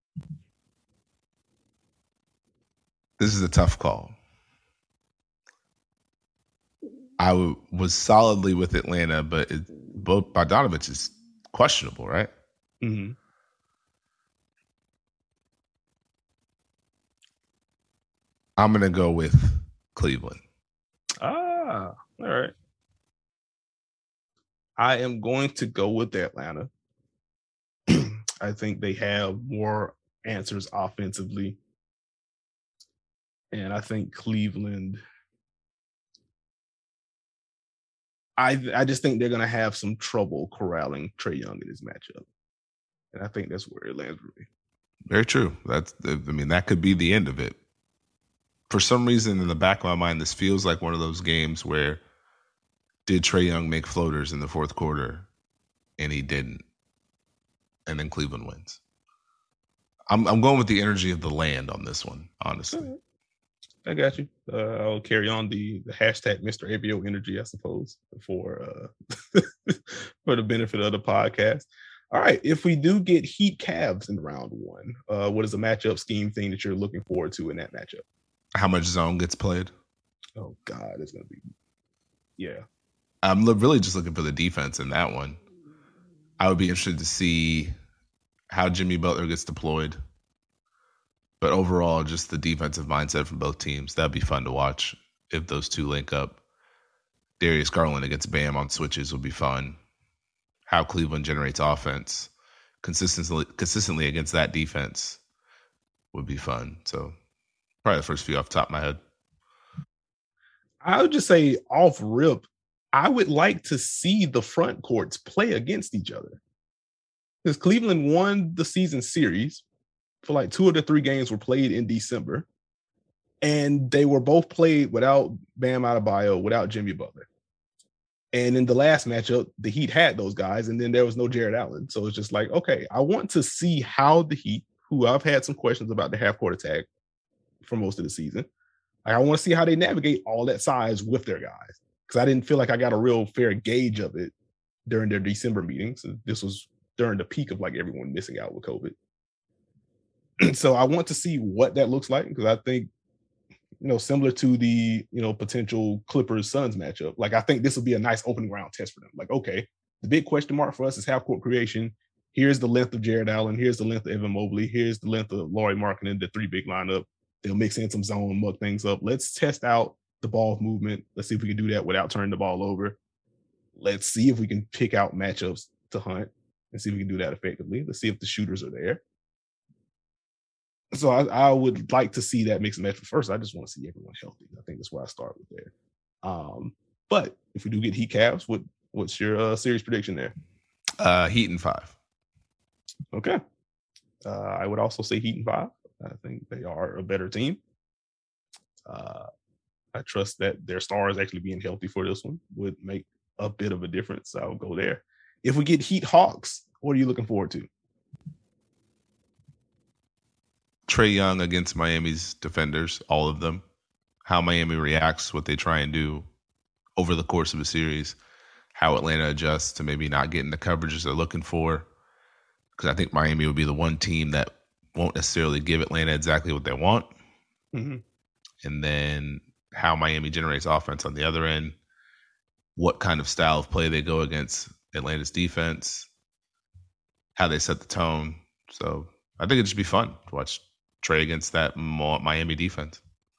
This is a tough call. I w- was solidly with Atlanta, but it, both Bogdanovich is questionable, right? Mm-hmm. I'm going to go with Cleveland. Ah, all right. I am going to go with Atlanta. I think they have more answers offensively. And I think Cleveland, I I just think they're going to have some trouble corralling Trae Young in this matchup. And I think that's where it lands for me. Very true. That's, I mean, that could be the end of it. For some reason, in the back of my mind, this feels like one of those games where did Trae Young make floaters in the fourth quarter? And he didn't. And then Cleveland wins. I'm I'm going with the energy of the land on this one, honestly. I got you. Uh, I'll carry on the, the hashtag Mister A B O energy, I suppose, for uh, for the benefit of the podcast. All right. If we do get Heat Cavs in round one, uh, what is the matchup scheme thing that you're looking forward to in that matchup? How much zone gets played? Oh, God, it's going to be, yeah. I'm really just looking for the defense in that one. I would be interested to see how Jimmy Butler gets deployed. But overall, just the defensive mindset from both teams. That'd be fun to watch if those two link up. Darius Garland against Bam on switches would be fun. How Cleveland generates offense consistently consistently against that defense would be fun. So probably the first few off the top of my head. I would just say off rip, I would like to see the front courts play against each other. Because Cleveland won the season series. For like two of the three games were played in December. And they were both played without Bam Adebayo, without Jimmy Butler. And in the last matchup, the Heat had those guys, and then there was no Jared Allen. So it's just like, okay, I want to see how the Heat, who I've had some questions about the half-court attack for most of the season, I want to see how they navigate all that size with their guys. Because I didn't feel like I got a real fair gauge of it during their December meetings. So this was during the peak of like everyone missing out with COVID. So I want to see what that looks like, because I think, you know, similar to the, you know, potential Clippers Suns matchup, like I think this will be a nice opening round test for them. Like, okay, the big question mark for us is half court creation. Here's the length of Jared Allen. Here's the length of Evan Mobley. Here's the length of Lauri Markkanen, the three big lineup. They'll mix in some zone, muck things up. Let's test out the ball movement. Let's see if we can do that without turning the ball over. Let's see if we can pick out matchups to hunt and see if we can do that effectively. Let's see if the shooters are there. So I, I would like to see that mix and match. First, I just want to see everyone healthy. I think that's where I start with there. Um, but if we do get Heat Cavs, what what's your uh, series prediction there? Uh, Heat in five. Okay. Uh, I would also say Heat in five. I think they are a better team. Uh, I trust that their stars actually being healthy for this one would make a bit of a difference. I'll go there. If we get Heat Hawks, what are you looking forward to? Trae Young against Miami's defenders, all of them. How Miami reacts, what they try and do over the course of a series. How Atlanta adjusts to maybe not getting the coverages they're looking for. Because I think Miami would be the one team that won't necessarily give Atlanta exactly what they want. Mm-hmm. And then how Miami generates offense on the other end. What kind of style of play they go against Atlanta's defense. How they set the tone. So I think it'd just be fun to watch Trae against that Miami defense.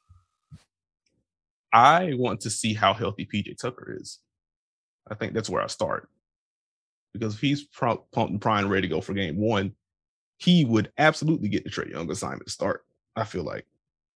I want to see how healthy P J Tucker is. I think that's where I start. Because if he's pumped and primed, ready to go for game one, he would absolutely get the Trae Young assignment to start, I feel like.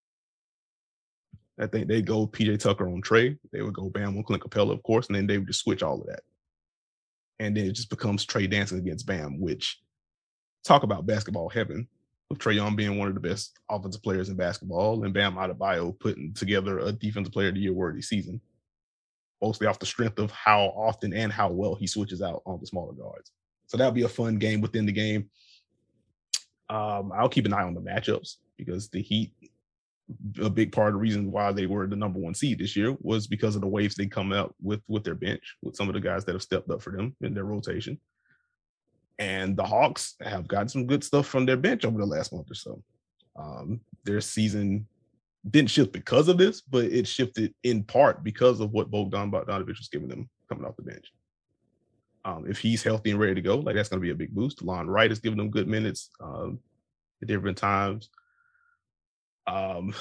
I think they'd go P J Tucker on Trae. They would go Bam on Clint Capella, of course, and then they would just switch all of that. And then it just becomes Trae dancing against Bam, which, talk about basketball heaven, with Trae Young being one of the best offensive players in basketball and Bam Adebayo putting together a defensive player of the year worthy season. Mostly off the strength of how often and how well he switches out on the smaller guards. So that'll be a fun game within the game. Um, I'll keep an eye on the matchups, because the Heat, a big part of the reason why they were the number one seed this year was because of the waves they come out with with their bench, with some of the guys that have stepped up for them in their rotation. And the Hawks have gotten some good stuff from their bench over the last month or so. Um, their season didn't shift because of this, but it shifted in part because of what Bogdan Bogdanovic was giving them coming off the bench. Um, if he's healthy and ready to go, like that's going to be a big boost. Lon Wright is giving them good minutes um, at different times. Um,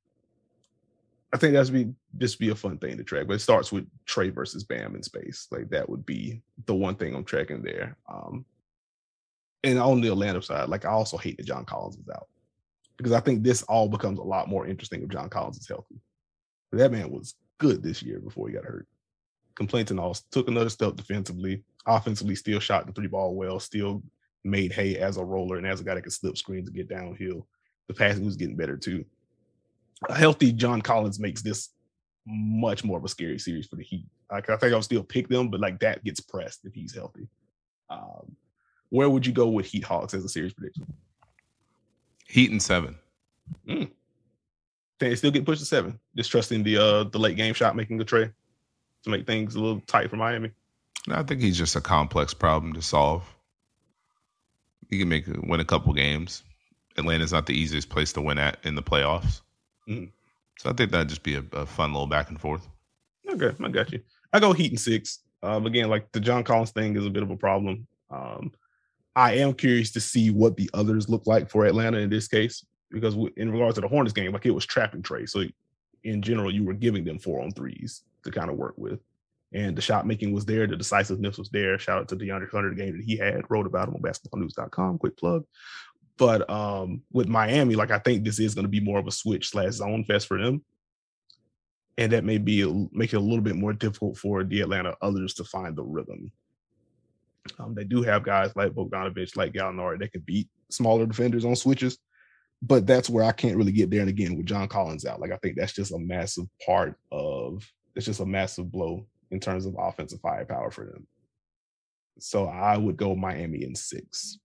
I think that's be just be a fun thing to track, but it starts with Trae versus Bam in space. Like that would be the one thing I'm tracking there. Um, and on the Atlanta side, like I also hate that John Collins is out, because I think this all becomes a lot more interesting if John Collins is healthy. But that man was good this year before he got hurt. Complaints and all, took another step defensively, offensively still shot the three ball well, still made hay as a roller and as a guy that could slip screens and get downhill. The passing was getting better too. A healthy John Collins makes this much more of a scary series for the Heat. Like, I think I'll still pick them, but like that gets pressed if he's healthy. Um, where would you go with Heat Hawks as a series prediction? Heat in seven. Mm. They still get pushed to seven. Just trusting the uh, the late game shot making the Trae to make things a little tight for Miami. No, I think he's just a complex problem to solve. He can make win a couple games. Atlanta's not the easiest place to win at in the playoffs. Mm. So I think that'd just be a, a fun little back and forth. Okay, I got you. I go Heat in six. Um, again, like the John Collins thing is a bit of a problem. Um, I am curious to see what the others look like for Atlanta in this case, because in regards to the Hornets game, like it was trapping Trae. So in general, you were giving them four on threes to kind of work with. And the shot making was there. The decisiveness was there. Shout out to DeAndre Hunter, the game that he had. Wrote about him on basketball news dot com. Quick plug. But um, with Miami, like I think this is going to be more of a switch slash zone fest for them. And that may be a, make it a little bit more difficult for the Atlanta others to find the rhythm. Um, they do have guys like Bogdanovic, like Gallinari, that can beat smaller defenders on switches. But that's where I can't really get there. And again, with John Collins out, like I think that's just a massive part of, it's just a massive blow in terms of offensive firepower for them. So I would go Miami in six.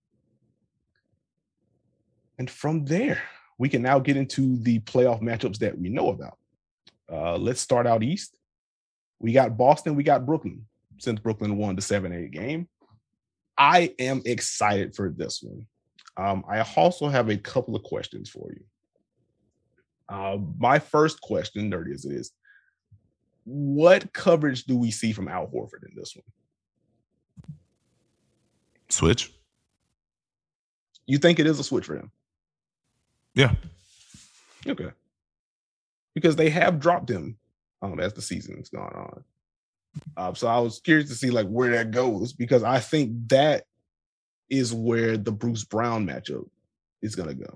And from there, we can now get into the playoff matchups that we know about. Uh, let's start out east. We got Boston, we got Brooklyn. Since Brooklyn won the seven eight game, I am excited for this one. Um, I also have a couple of questions for you. Uh, my first question, nerdy as it is, what coverage do we see from Al Horford in this one? Switch. You think it is a switch for him? Yeah. Okay. Because they have dropped him um, as the season's gone on. Uh, so I was curious to see like where that goes, because I think that is where the Bruce Brown matchup is going to go.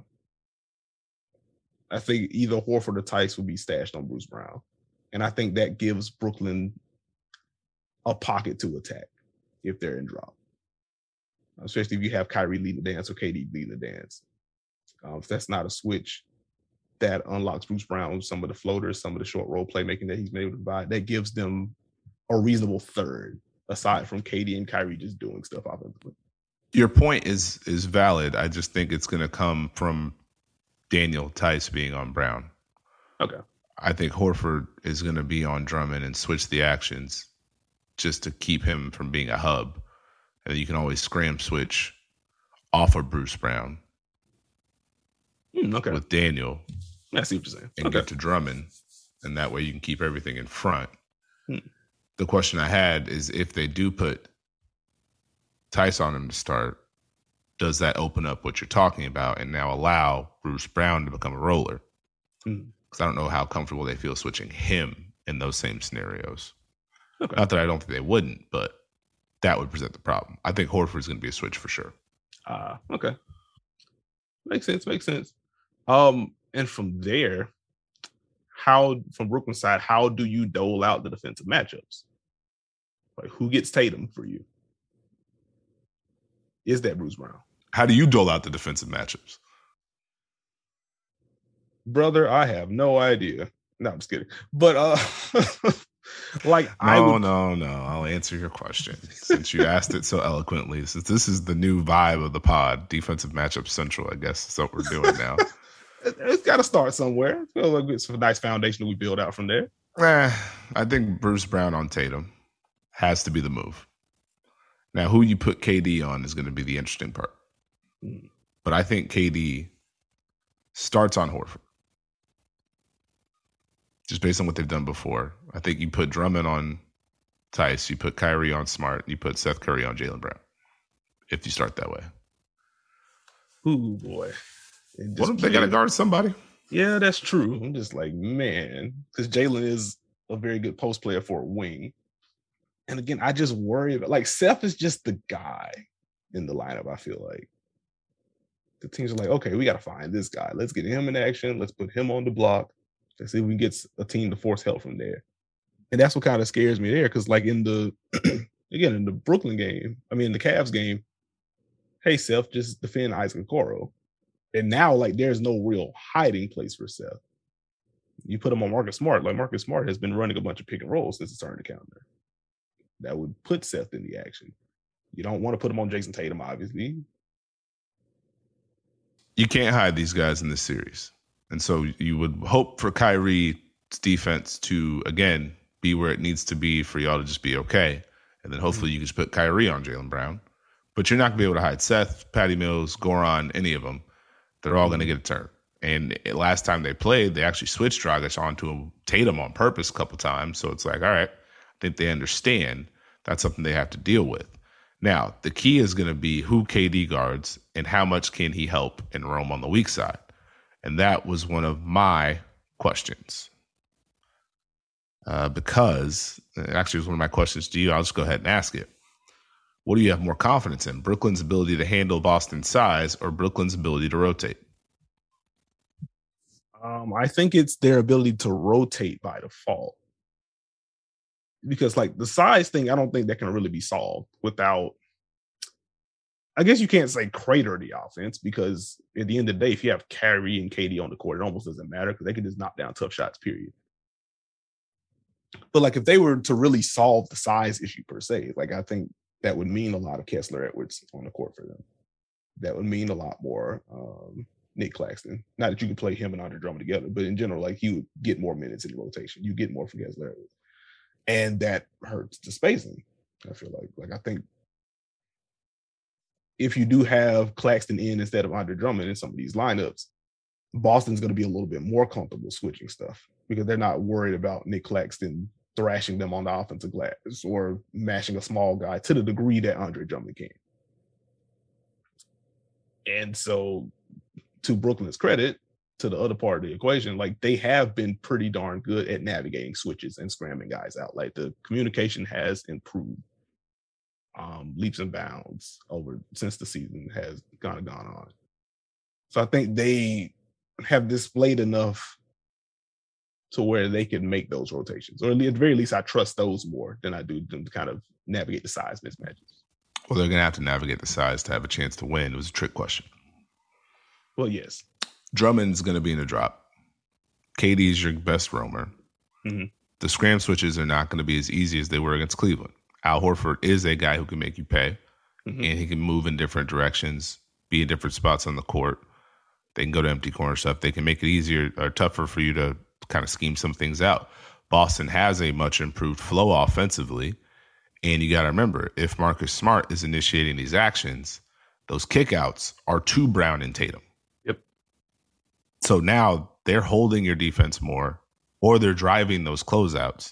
I think either Horford or Tice will be stashed on Bruce Brown. And I think that gives Brooklyn a pocket to attack if they're in drop. Especially if you have Kyrie leading the dance or K D leading the dance. Um, if that's not a switch, that unlocks Bruce Brown with some of the floaters, some of the short roll playmaking that he's been able to provide. That gives them a reasonable third, aside from K D and Kyrie just doing stuff offensively. Your point is is valid. I just think it's going to come from Daniel Tice being on Brown. Okay. I think Horford is going to be on Drummond and switch the actions just to keep him from being a hub. And you can always scram switch off of Bruce Brown mm, okay. with Daniel. I see what you're saying. And okay. get to Drummond. And that way you can keep everything in front. Hmm. The question I had is if they do put Tice on him to start, does that open up what you're talking about and now allow Bruce Brown to become a roller? Because hmm. I don't know how comfortable they feel switching him in those same scenarios. Okay. Not that I don't think they wouldn't, but that would present the problem. I think Horford's going to be a switch for sure. Ah, uh, okay. Makes sense, makes sense. Um, and from there, how, from Brooklyn's side, how do you dole out the defensive matchups? Like, who gets Tatum for you? Is that Bruce Brown? How do you dole out the defensive matchups? Brother, I have no idea. No, I'm just kidding. But, uh, like, no, I would... no, no. I'll answer your question since you asked it so eloquently. Since this is the new vibe of the pod, defensive matchup central, I guess is what we're doing now. It's got to start somewhere. I feel like it's a nice foundation that we build out from there. Eh, I think Bruce Brown on Tatum has to be the move. Now, who you put K D on is going to be the interesting part. Mm. But I think K D starts on Horford. Just based on what they've done before. I think you put Drummond on Tice, you put Kyrie on Smart, you put Seth Curry on Jaylen Brown. If you start that way. Ooh, boy. Well, they got to guard somebody. Yeah, that's true. I'm just like, man, because Jaylen is a very good post player for a wing. And again, I just worry about, like, Seth is just the guy in the lineup, I feel like. The teams are like, okay, we got to find this guy. Let's get him in action. Let's put him on the block. Let's see if we can get a team to force help from there. And that's what kind of scares me there. Because, like, in the, again, in the Brooklyn game, I mean, the Cavs game, hey, Seth, just defend Isaac Okoro. And now, like, there's no real hiding place for Seth. You put him on Marcus Smart. Like, Marcus Smart has been running a bunch of pick and rolls since the turn of the calendar. That would put Seth in the action. You don't want to put him on Jason Tatum, obviously. You can't hide these guys in this series. And so you would hope for Kyrie's defense to, again, be where it needs to be for y'all to just be okay. And then hopefully mm-hmm. you can just put Kyrie on Jaylen Brown. But you're not going to be able to hide Seth, Patty Mills, Goran, any of them. They're all going to get a turn. And last time they played, they actually switched Dragic onto Tatum on purpose a couple times. So it's like, all right, I think they understand that's something they have to deal with. Now, the key is going to be who K D guards and how much can he help and roam on the weak side. And that was one of my questions. Uh, because, actually, it was one of my questions to you. I'll just go ahead and ask it. What do you have more confidence in? Brooklyn's ability to handle Boston's size or Brooklyn's ability to rotate? Um, I think it's their ability to rotate by default. Because, like, the size thing, I don't think that can really be solved without, I guess you can't say crater the offense, because at the end of the day, if you have Kyrie and K D on the court, it almost doesn't matter because they can just knock down tough shots, period. But, like, if they were to really solve the size issue per se, like, I think that would mean a lot of Kessler Edwards on the court for them. That would mean a lot more um, Nick Claxton. Not that you can play him and Andre Drummond together, but in general, like, he would get more minutes in the rotation. You get more from Kessler Edwards. And that hurts the spacing, I feel like. Like, I think if you do have Claxton in instead of Andre Drummond in some of these lineups, Boston's going to be a little bit more comfortable switching stuff because they're not worried about Nick Claxton thrashing them on the offensive glass or mashing a small guy to the degree that Andre Drummond can. And so, to Brooklyn's credit, to the other part of the equation, like they have been pretty darn good at navigating switches and scramming guys out. Like the communication has improved um, leaps and bounds over since the season has kind of gone on. So I think they have displayed enough to where they can make those rotations, or at the very least, I trust those more than I do them to kind of navigate the size mismatches. Well, they're going to have to navigate the size to have a chance to win. It was a trick question. Well, yes. Drummond's going to be in a drop. K D's your best roamer. Mm-hmm. The scram switches are not going to be as easy as they were against Cleveland. Al Horford is a guy who can make you pay, mm-hmm. and he can move in different directions, be in different spots on the court. They can go to empty corner stuff. They can make it easier or tougher for you to kind of scheme some things out. Boston has a much improved flow offensively, and you got to remember, if Marcus Smart is initiating these actions, those kickouts are to Brown and Tatum. Yep. So now they're holding your defense more, or they're driving those closeouts.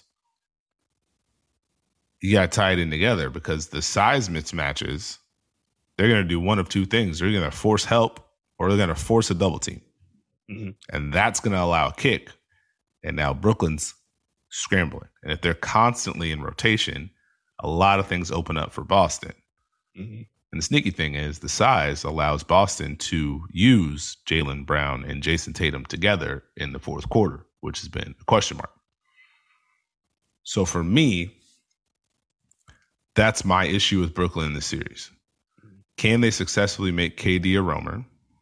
You got to tie it in together because the size mismatches, they're going to do one of two things. They're going to force help or they're going to force a double team. Mm-hmm. And that's going to allow a kick. And now Brooklyn's scrambling. And if they're constantly in rotation, a lot of things open up for Boston. Mm-hmm. And the sneaky thing is the size allows Boston to use Jaylen Brown and Jason Tatum together in the fourth quarter, which has been a question mark. So for me, that's my issue with Brooklyn in this series. Can they successfully make K D a roamer?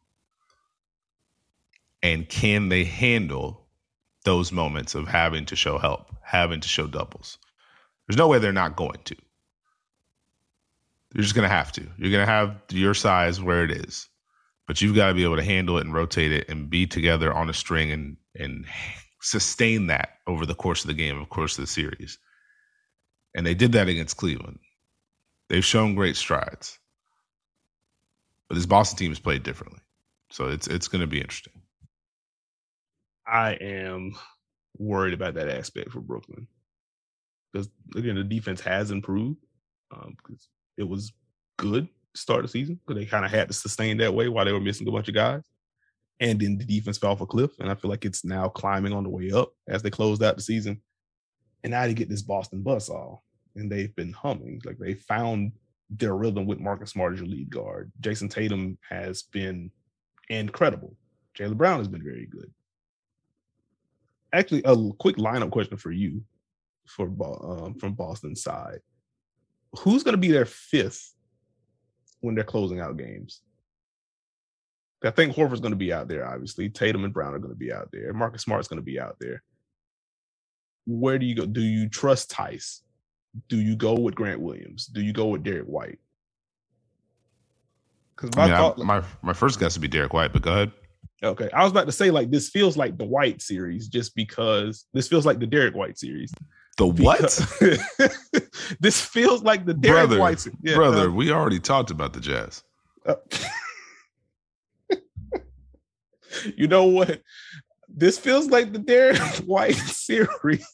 And can they handle those moments of having to show help, having to show doubles? There's no way they're not going to. You're just going to have to. You're going to have your size where it is. But you've got to be able to handle it and rotate it and be together on a string and, and sustain that over the course of the game, of course, of the series. And they did that against Cleveland. They've shown great strides. But this Boston team has played differently. So it's it's going to be interesting. I am worried about that aspect for Brooklyn. Because, again, the defense has improved. Um, because it was good to start the season. Because they kind of had to sustain that way while they were missing a bunch of guys. And then the defense fell off a cliff. And I feel like it's now climbing on the way up as they closed out the season. And now they get this Boston buzzsaw. And they've been humming. Like, they found their rhythm with Marcus Smart as your lead guard. Jason Tatum has been incredible. Jaylen Brown has been very good. Actually, a quick lineup question for you for um, from Boston's side. Who's going to be their fifth when they're closing out games? I think Horford's going to be out there, obviously. Tatum and Brown are going to be out there. Marcus Smart's going to be out there. Where do you go? Do you trust Tice? Do you go with Grant Williams? Do you go with Derek White? Because my, I mean, thought, my my first guess would be Derek White, but go ahead. Okay, I was about to say, like, this feels like the White series, just because this feels like the Derek White series. The what? This feels like the Derek brother, White series. Yeah, brother, uh, we already talked about the Jazz. Uh, you know what? This feels like the Derek White series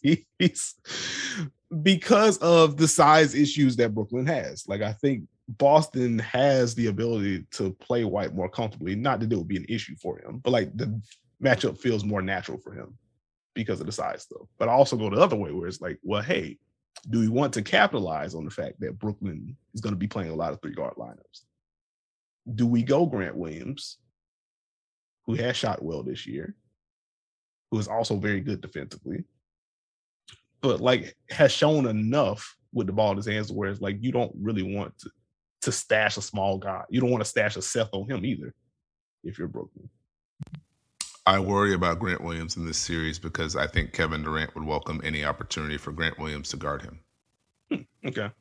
because of the size issues that Brooklyn has. Like, I think Boston has the ability to play White more comfortably. Not that it would be an issue for him, but like the matchup feels more natural for him because of the size, though. But I also go the other way where it's like, well, hey, do we want to capitalize on the fact that Brooklyn is going to be playing a lot of three-guard lineups? Do we go Grant Williams, who has shot well this year, who is also very good defensively, but like has shown enough with the ball in his hands where it's like you don't really want to, to stash a small guy. You don't want to stash a Seth on him either if you're Brooklyn. I worry about Grant Williams in this series because I think Kevin Durant would welcome any opportunity for Grant Williams to guard him. Hmm, okay.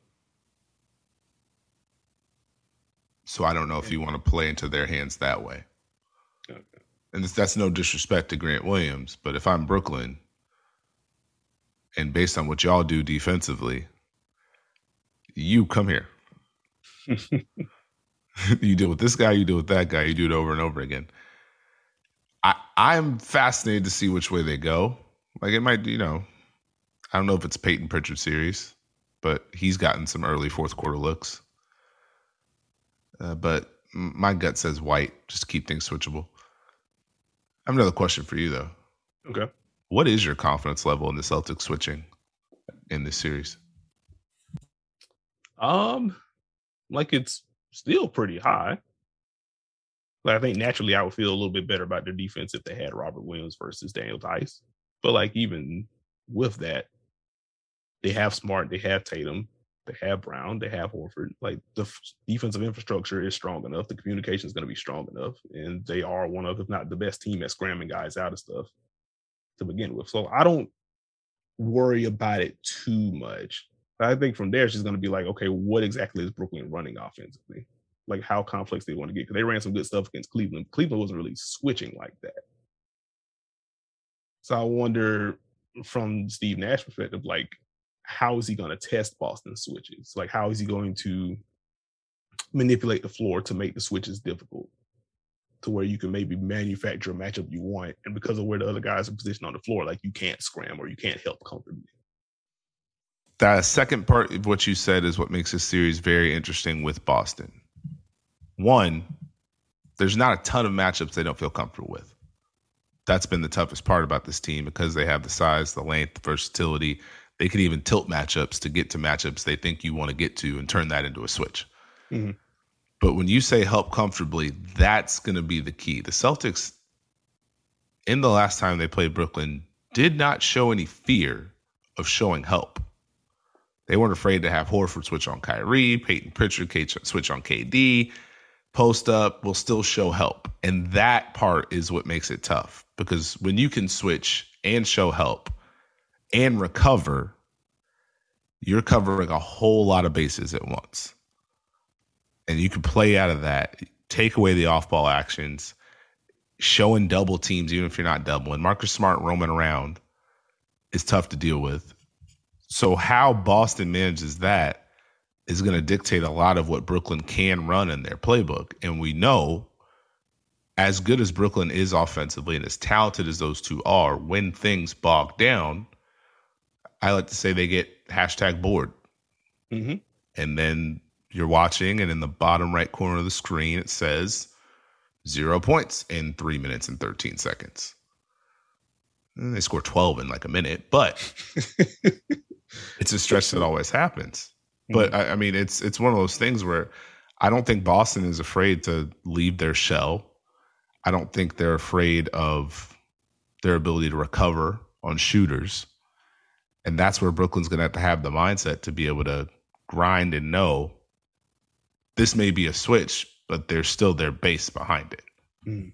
So I don't know if you want to play into their hands that way. Okay. And that's no disrespect to Grant Williams, but if I'm Brooklyn, and based on what y'all do defensively, you come here. You deal with this guy, you deal with that guy, you do it over and over again. I, I'm fascinated to see which way they go. Like it might, you know, I don't know if it's Peyton Pritchard series, but he's gotten some early fourth quarter looks. Uh, but my gut says White, just to keep things switchable. I have another question for you, though. Okay. What is your confidence level in the Celtics switching in this series? Um, like it's still pretty high. Like I think naturally I would feel a little bit better about their defense if they had Robert Williams versus Daniel Tice. But like even with that, they have Smart, they have Tatum, they have Brown, they have Horford. Like the f- defensive infrastructure is strong enough. The communication is going to be strong enough, and they are one of, if not the best team at scramming guys out of stuff to begin with. So I don't worry about it too much. I think from there, it's just going to be like, okay, what exactly is Brooklyn running offensively? Like how complex they want to get, because they ran some good stuff against Cleveland. Cleveland wasn't really switching like that. So I wonder from Steve Nash's perspective, like, how is he going to test Boston switches? Like, how is he going to manipulate the floor to make the switches difficult to where you can maybe manufacture a matchup you want, and because of where the other guys are positioned on the floor, like you can't scram or you can't help comfortably. That second part of what you said is what makes this series very interesting with Boston. One, there's not a ton of matchups they don't feel comfortable with. That's been the toughest part about this team, because they have the size, the length, the versatility. They can even tilt matchups to get to matchups they think you want to get to and turn that into a switch. Mm-hmm. But when you say help comfortably, that's going to be the key. The Celtics, in the last time they played Brooklyn, did not show any fear of showing help. They weren't afraid to have Horford switch on Kyrie, Peyton Pritchard switch on K D, post up, will still show help. And that part is what makes it tough, because when you can switch and show help and recover, you're covering a whole lot of bases at once. And you can play out of that, take away the off-ball actions, showing double teams, even if you're not doubling. Marcus Smart roaming around is tough to deal with. So how Boston manages that is going to dictate a lot of what Brooklyn can run in their playbook. And we know, as good as Brooklyn is offensively and as talented as those two are, when things bog down, I like to say they get hashtag bored. Mm-hmm. And then you're watching, and in the bottom right corner of the screen, it says zero points in three minutes and thirteen seconds. And they score twelve in like a minute, but it's a stretch that always happens. But I, I mean, it's it's one of those things where I don't think Boston is afraid to leave their shell. I don't think they're afraid of their ability to recover on shooters. And that's where Brooklyn's going to have to have the mindset to be able to grind and know this may be a switch, but there's still their base behind it. Mm.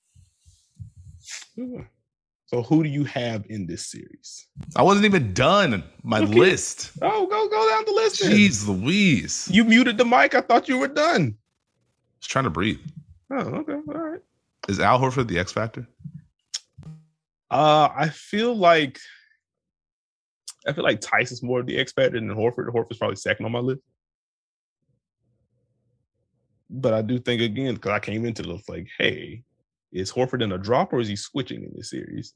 So who do you have in this series? I wasn't even done. My okay. list. Oh, go go down the list. Jeez then. Louise. You muted the mic. I thought you were done. I was trying to breathe. Oh, okay. All right. Is Al Horford the X factor? Uh, I feel like I feel like Tice is more of the X factor than Horford. Horford's probably second on my list. But I do think, again, because I came into this like, hey, is Horford in a drop or is he switching in this series?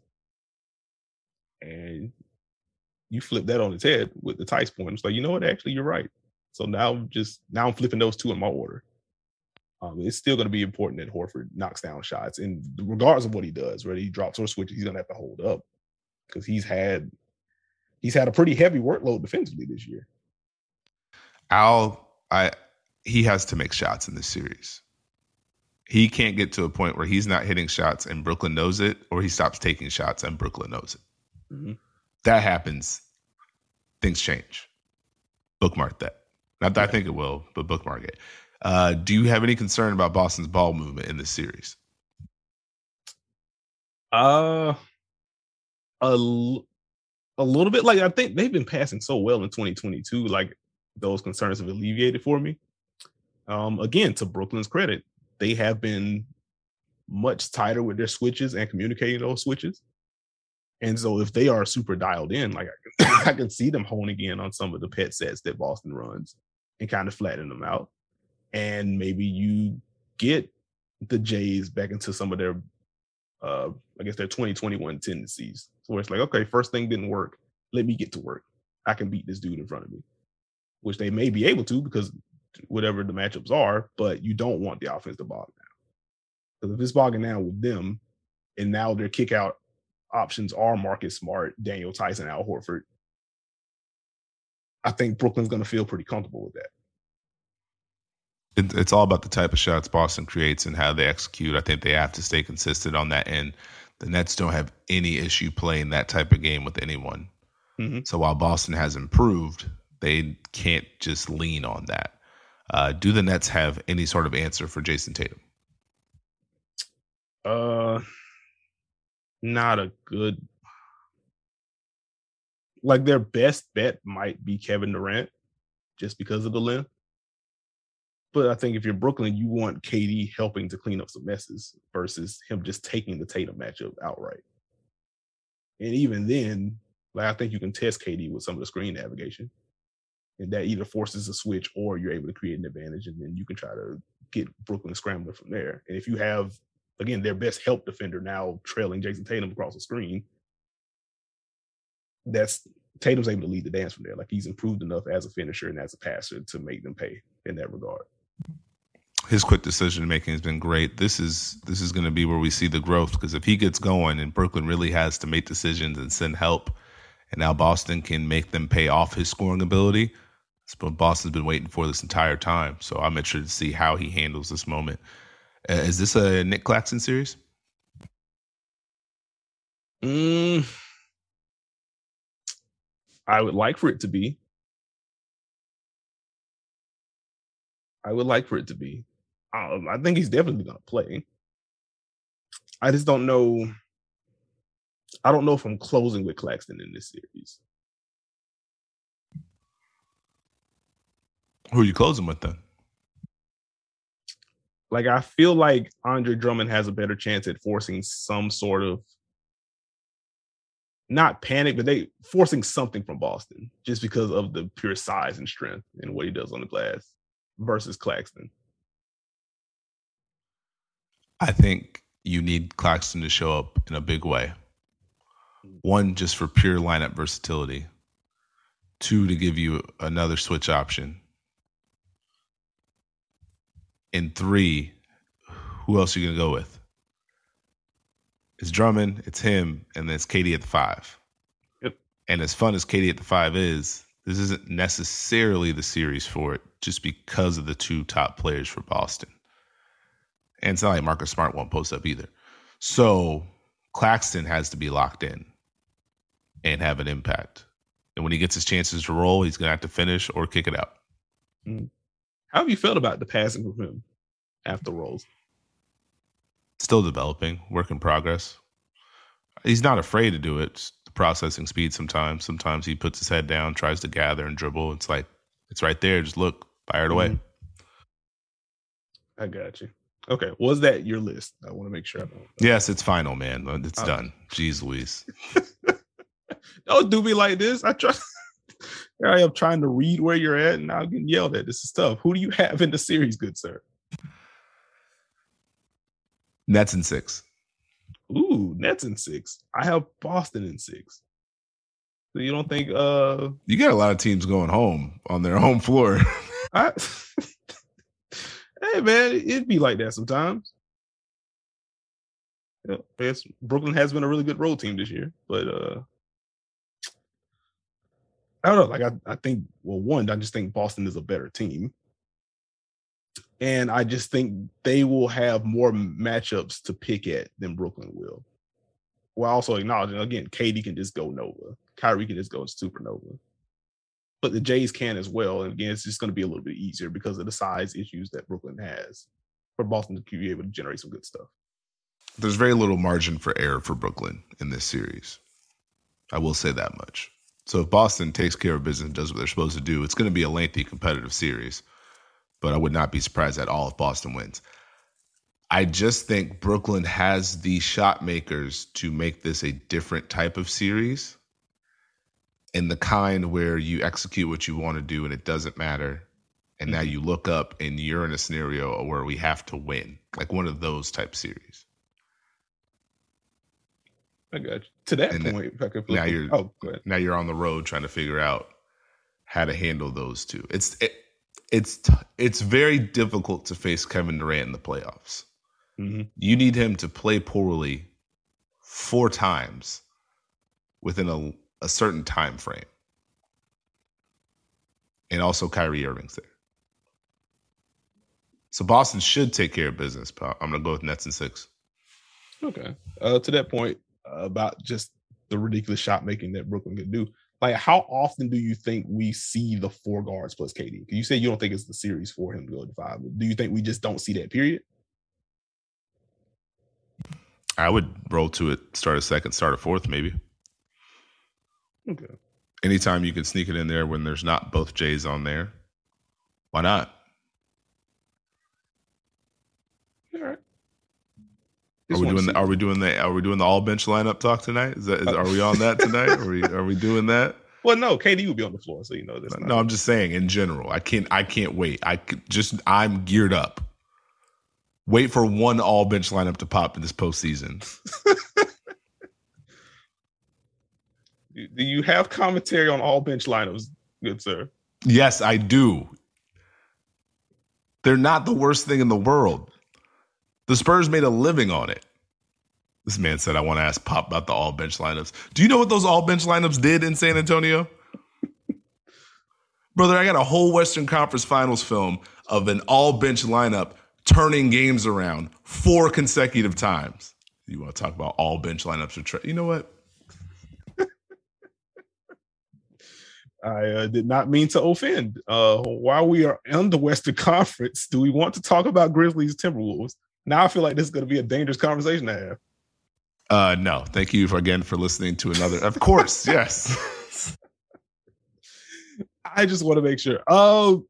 And you flip that on its head with the Tice point. It's like, you know what? Actually, you're right. So now just now I'm flipping those two in my order. Um, it's still going to be important that Horford knocks down shots, and regardless of what he does, whether he drops or switches, he's going to have to hold up, because he's had he's had a pretty heavy workload defensively this year. Al, I he has to make shots in this series. He can't get to a point where he's not hitting shots and Brooklyn knows it, or he stops taking shots and Brooklyn knows it. Mm-hmm. That happens, things change. Bookmark that. Not that yeah. I think it will, but bookmark it. Uh, do you have any concern about Boston's ball movement in this series? Uh, a, a little bit. Like, I think they've been passing so well in twenty twenty-two. Like, those concerns have alleviated for me. Um, again, to Brooklyn's credit, they have been much tighter with their switches and communicating those switches. And so if they are super dialed in, like I can, I can see them honing in on some of the pet sets that Boston runs and kind of flatten them out. and maybe you get the Jays back into some of their, uh, I guess, their twenty twenty-one tendencies. So it's like, okay, first thing didn't work. Let me get to work. I can beat this dude in front of me, which they may be able to because whatever the matchups are, but you don't want the offense to bog down. Because if it's bogging down with them, and now their kick out options are Marcus Smart, Daniel Tyson, Al Horford, I think Brooklyn's going to feel pretty comfortable with that. It, it's all about the type of shots Boston creates and how they execute. I think they have to stay consistent on that end. The Nets don't have any issue playing that type of game with anyone. Mm-hmm. So while Boston has improved, they can't just lean on that. Uh, do the Nets have any sort of answer for Jason Tatum? Uh, not a good. Like their best bet might be Kevin Durant, just because of the length. But I think if you're Brooklyn, you want K D helping to clean up some messes versus him just taking the Tatum matchup outright. And even then, like I think you can test K D with some of the screen navigation. And that either forces a switch or you're able to create an advantage, and then you can try to get Brooklyn scrambling from there. And if you have, again, their best help defender now trailing Jason Tatum across the screen, that's Tatum's able to lead the dance from there. Like he's improved enough as a finisher and as a passer to make them pay in that regard. His quick decision making has been great. This is this is going to be where we see the growth, because if he gets going and Brooklyn really has to make decisions and send help, and now Boston can make them pay off his scoring ability, that's what Boston's been waiting for this entire time. So I'm interested to see how he handles this moment. Uh, is this a Nick Claxton series? Mm, I would like for it to be. I would like for it to be. Um, I think he's definitely going to play. I just don't know. I don't know if I'm closing with Claxton in this series. Who are you closing with then? Like, I feel like Andre Drummond has a better chance at forcing some sort of, not panic, but they forcing something from Boston just because of the pure size and strength and what he does on the glass versus Claxton. I think you need Claxton to show up in a big way. One, just for pure lineup versatility. Two, to give you another switch option. And three, who else are you going to go with? It's Drummond, it's him, and then it's K D at the five. Yep. And as fun as K D at the five is, this isn't necessarily the series for it just because of the two top players for Boston. And it's not like Marcus Smart won't post up either. So Claxton has to be locked in and have an impact. And when he gets his chances to roll, he's going to have to finish or kick it out. Mm-hmm. How have you felt about the passing from him after rolls? Still developing, work in progress. He's not afraid to do it. It's the processing speed sometimes. Sometimes he puts his head down, tries to gather and dribble. It's like, it's right there. Just look, fire it away. Mm-hmm. I got you. Okay. Was that your list? I want to make sure I don't. Yes, it's final, man. It's okay. done. Jeez Louise. Don't do me like this. I try. I am trying to read where you're at, and now I'm getting yelled at. This is tough. Who do you have in the series, good sir? Nets in six. Ooh, Nets in six. I have Boston in six. So you don't think uh you got a lot of teams going home on their home floor. I, hey man, it'd be like that sometimes. Yeah, I guess Brooklyn has been a really good road team this year, but uh I don't know. Like I, I think, well, one, I just think Boston is a better team. And I just think they will have more matchups to pick at than Brooklyn will. While also acknowledging, again, K D can just go Nova. Kyrie can just go Supernova. But the Jays can as well. And again, it's just going to be a little bit easier because of the size issues that Brooklyn has for Boston to be able to generate some good stuff. There's very little margin for error for Brooklyn in this series. I will say that much. So if Boston takes care of business and does what they're supposed to do, it's going to be a lengthy competitive series. But I would not be surprised at all if Boston wins. I just think Brooklyn has the shot makers to make this a different type of series, and the kind where you execute what you want to do and it doesn't matter, And now you look up and you're in a scenario where we have to win, like one of those type series. I got you. To that and point, if I could flip now it. you're oh, go ahead. Now you're on the road trying to figure out how to handle those two. It's it, it's t- it's very difficult to face Kevin Durant in the playoffs. Mm-hmm. You need him to play poorly four times within a, a certain time frame. And also Kyrie Irving's there. So Boston should take care of business. I'm going to go with Nets and six. Okay. Uh, to that point uh, about just the ridiculous shot making that Brooklyn could do, like how often do you think we see the four guards plus K D? You say you don't think it's the series for him to go to five. Do you think we just don't see that period? I would roll to it, start a second, start a fourth, maybe. Okay. Anytime you can sneak it in there when there's not both Jays on there, why not? All right. Are we doing the, are we doing the are we doing the all bench lineup talk tonight? Is that is, are we on that tonight? Are we are we doing that? Well, no, K D will be on the floor, so you know this. No, I'm just saying in general. I can't I can't wait. I could just I'm geared up. Wait for one all bench lineup to pop in this postseason. Do you have commentary on all bench lineups, good sir? Yes, I do. They're not the worst thing in the world. The Spurs made a living on it. This man said, I want to ask Pop about the all bench lineups. Do you know what those all bench lineups did in San Antonio? Brother, I got a whole Western Conference Finals film of an all bench lineup turning games around four consecutive times. You want to talk about all bench lineups? Or tra- you know what? I uh, did not mean to offend. Uh, while we are in the Western Conference, do we want to talk about Grizzlies Timberwolves? Now I feel like this is going to be a dangerous conversation to have. Uh, no, thank you for, again for listening to another. Of course, yes. I just want to make sure. Oh,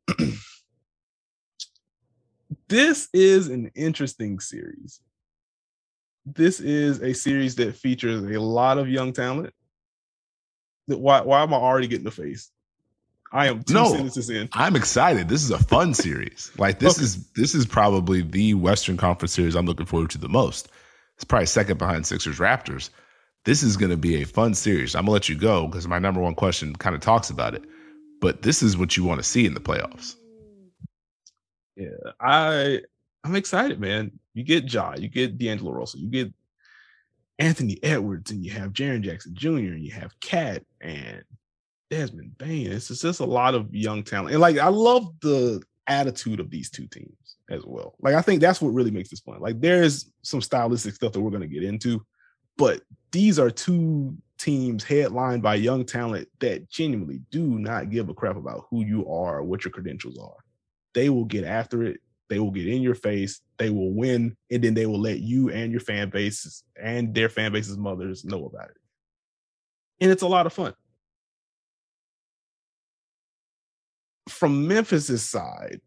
this is an interesting series. This is a series that features a lot of young talent. Why, why am I already getting the face? I am two no, sentences in. I'm excited. This is a fun series. Like this okay. is this is probably the Western Conference series I'm looking forward to the most. It's probably second behind Sixers Raptors. This is going to be a fun series. I'm gonna let you go because my number one question kind of talks about it. But this is what you want to see in the playoffs. Yeah, I I'm excited, man. You get Ja, you get D'Angelo Russell, you get Anthony Edwards, and you have Jaren Jackson Junior, and you have Cat and Desmond Bane. It's just, just a lot of young talent. And like, I love the attitude of these two teams as well. Like, I think that's what really makes this fun. Like, there's some stylistic stuff that we're going to get into, but these are two teams headlined by young talent that genuinely do not give a crap about who you are or what your credentials are. They will get after it. They will get in your face. They will win. And then they will let you and your fan bases and their fan bases' mothers know about it. And it's a lot of fun. From Memphis's side,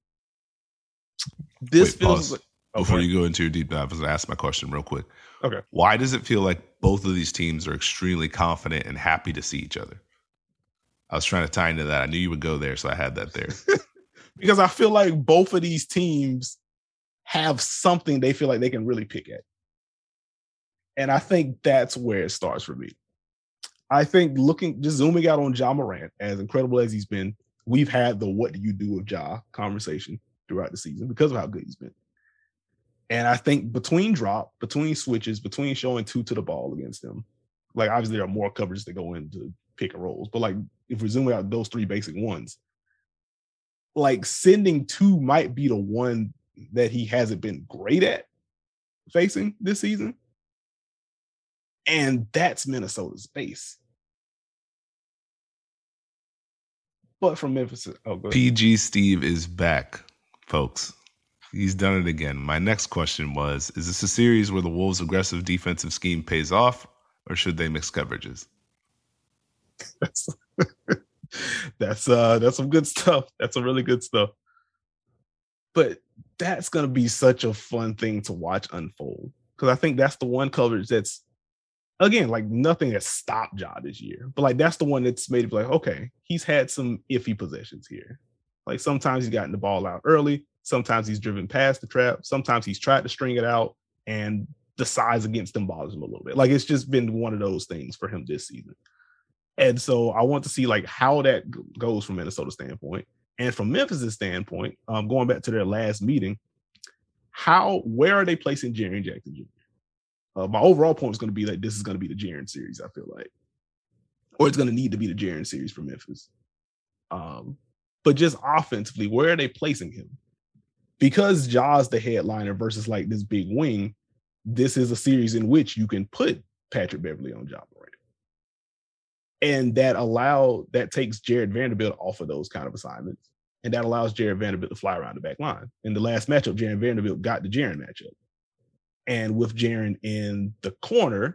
this Wait, feels pause. like, Before okay. you go into your deep dive, I was going to ask my question real quick. Okay. Why does it feel like both of these teams are extremely confident and happy to see each other? I was trying to tie into that. I knew you would go there, so I had that there. Because I feel like both of these teams have something they feel like they can really pick at. And I think that's where it starts for me. I think looking, just zooming out on Ja Morant, as incredible as he's been, we've had the what do you do with Ja conversation throughout the season because of how good he's been. And I think between drop, between switches, between showing two to the ball against them, like obviously there are more coverages that go into pick and rolls, but like if we're zooming out those three basic ones, like sending two might be the one that he hasn't been great at facing this season. And that's Minnesota's base. But from Memphis, oh, go ahead. P G Steve is back, folks. He's done it again. My next question was, is this a series where the Wolves' aggressive defensive scheme pays off, or should they mix coverages? That's that's uh that's some good stuff. That's some really good stuff. But that's gonna be such a fun thing to watch unfold. Because I think that's the one coverage that's, again, like nothing has stopped Ja this year. But like that's the one that's made it like, okay, he's had some iffy possessions here. Like sometimes he's gotten the ball out early. Sometimes he's driven past the trap. Sometimes he's tried to string it out, and the size against them bothers him a little bit. Like it's just been one of those things for him this season. And so I want to see like how that g- goes from Minnesota's standpoint. And from Memphis' standpoint, um, going back to their last meeting, how where are they placing Jaren Jackson Junior? Uh, my overall point is going to be that this is going to be the Jaren series, I feel like. Or it's going to need to be the Jaren series for Memphis. Um, but just offensively, where are they placing him? Because Ja's the headliner versus like this big wing, this is a series in which you can put Patrick Beverley on Ja Morant. And that allow that takes Jared Vanderbilt off of those kind of assignments. And that allows Jared Vanderbilt to fly around the back line. In the last matchup, Jared Vanderbilt got the Jaren matchup. And with Jaren in the corner,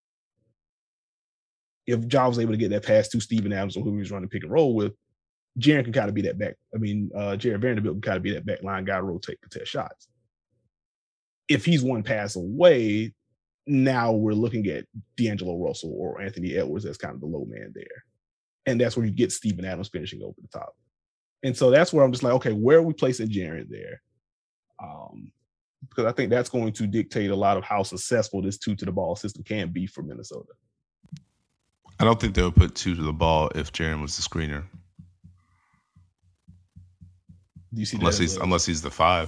if Ja was able to get that pass to Steven Adams or who he was running pick and roll with, Jaren can kind of be that back. I mean, uh, Jared Vanderbilt can kind of be that back line guy, rotate, contest shots. If he's one pass away, now we're looking at D'Angelo Russell or Anthony Edwards as kind of the low man there. And that's where you get Steven Adams finishing over the top. And so that's where I'm just like, okay, where are we placing Jaren there? Um, because I think that's going to dictate a lot of how successful this two to the ball system can be for Minnesota. I don't think they would put two to the ball if Jaren was the screener. Do you see unless that he's a, unless he's the five?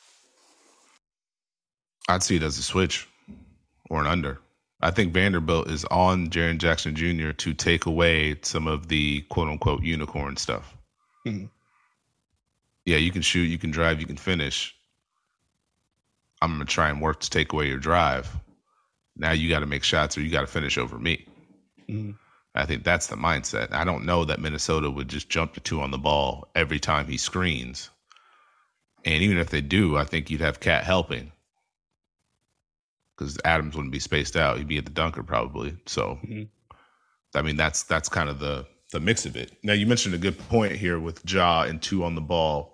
I'd see it as a switch or an under. I think Vanderbilt is on Jaren Jackson Junior to take away some of the quote unquote unicorn stuff. hmm. Yeah, you can shoot, you can drive, you can finish. I'm going to try and work to take away your drive. Now you got to make shots or you got to finish over me. hmm. I think that's the mindset. I don't know that Minnesota would just jump to two on the ball every time he screens. And even if they do, I think you'd have Cat helping. Because Adams wouldn't be spaced out. He'd be at the dunker probably. So, hmm. I mean, that's that's kind of the, the mix of it. Now, you mentioned a good point here with Ja and two on the ball.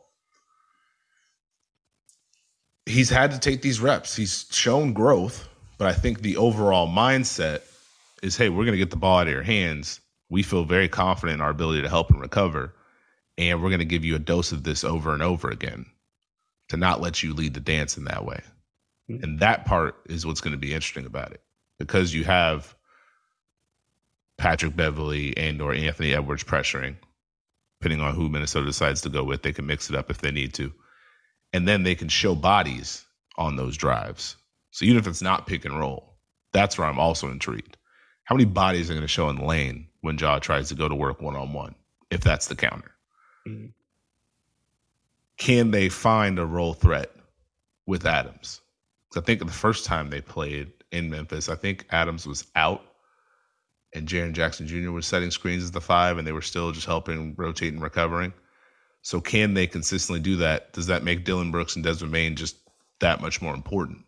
He's had to take these reps. He's shown growth, but I think the overall mindset is, hey, we're going to get the ball out of your hands. We feel very confident in our ability to help and recover, and we're going to give you a dose of this over and over again to not let you lead the dance in that way. Mm-hmm. And that part is what's going to be interesting about it, because you have Patrick Beverley and or Anthony Edwards pressuring, depending on who Minnesota decides to go with. They can mix it up if they need to. And then they can show bodies on those drives. So even if it's not pick and roll, that's where I'm also intrigued. How many bodies are going to show in the lane when Ja tries to go to work one-on-one, if that's the counter? Mm-hmm. Can they find a role threat with Adams? Because I think the first time they played in Memphis, I think Adams was out and Jaren Jackson Junior was setting screens as the five, and they were still just helping rotate and recovering. So can they consistently do that? Does that make Dillon Brooks and Desmond Bane just that much more important?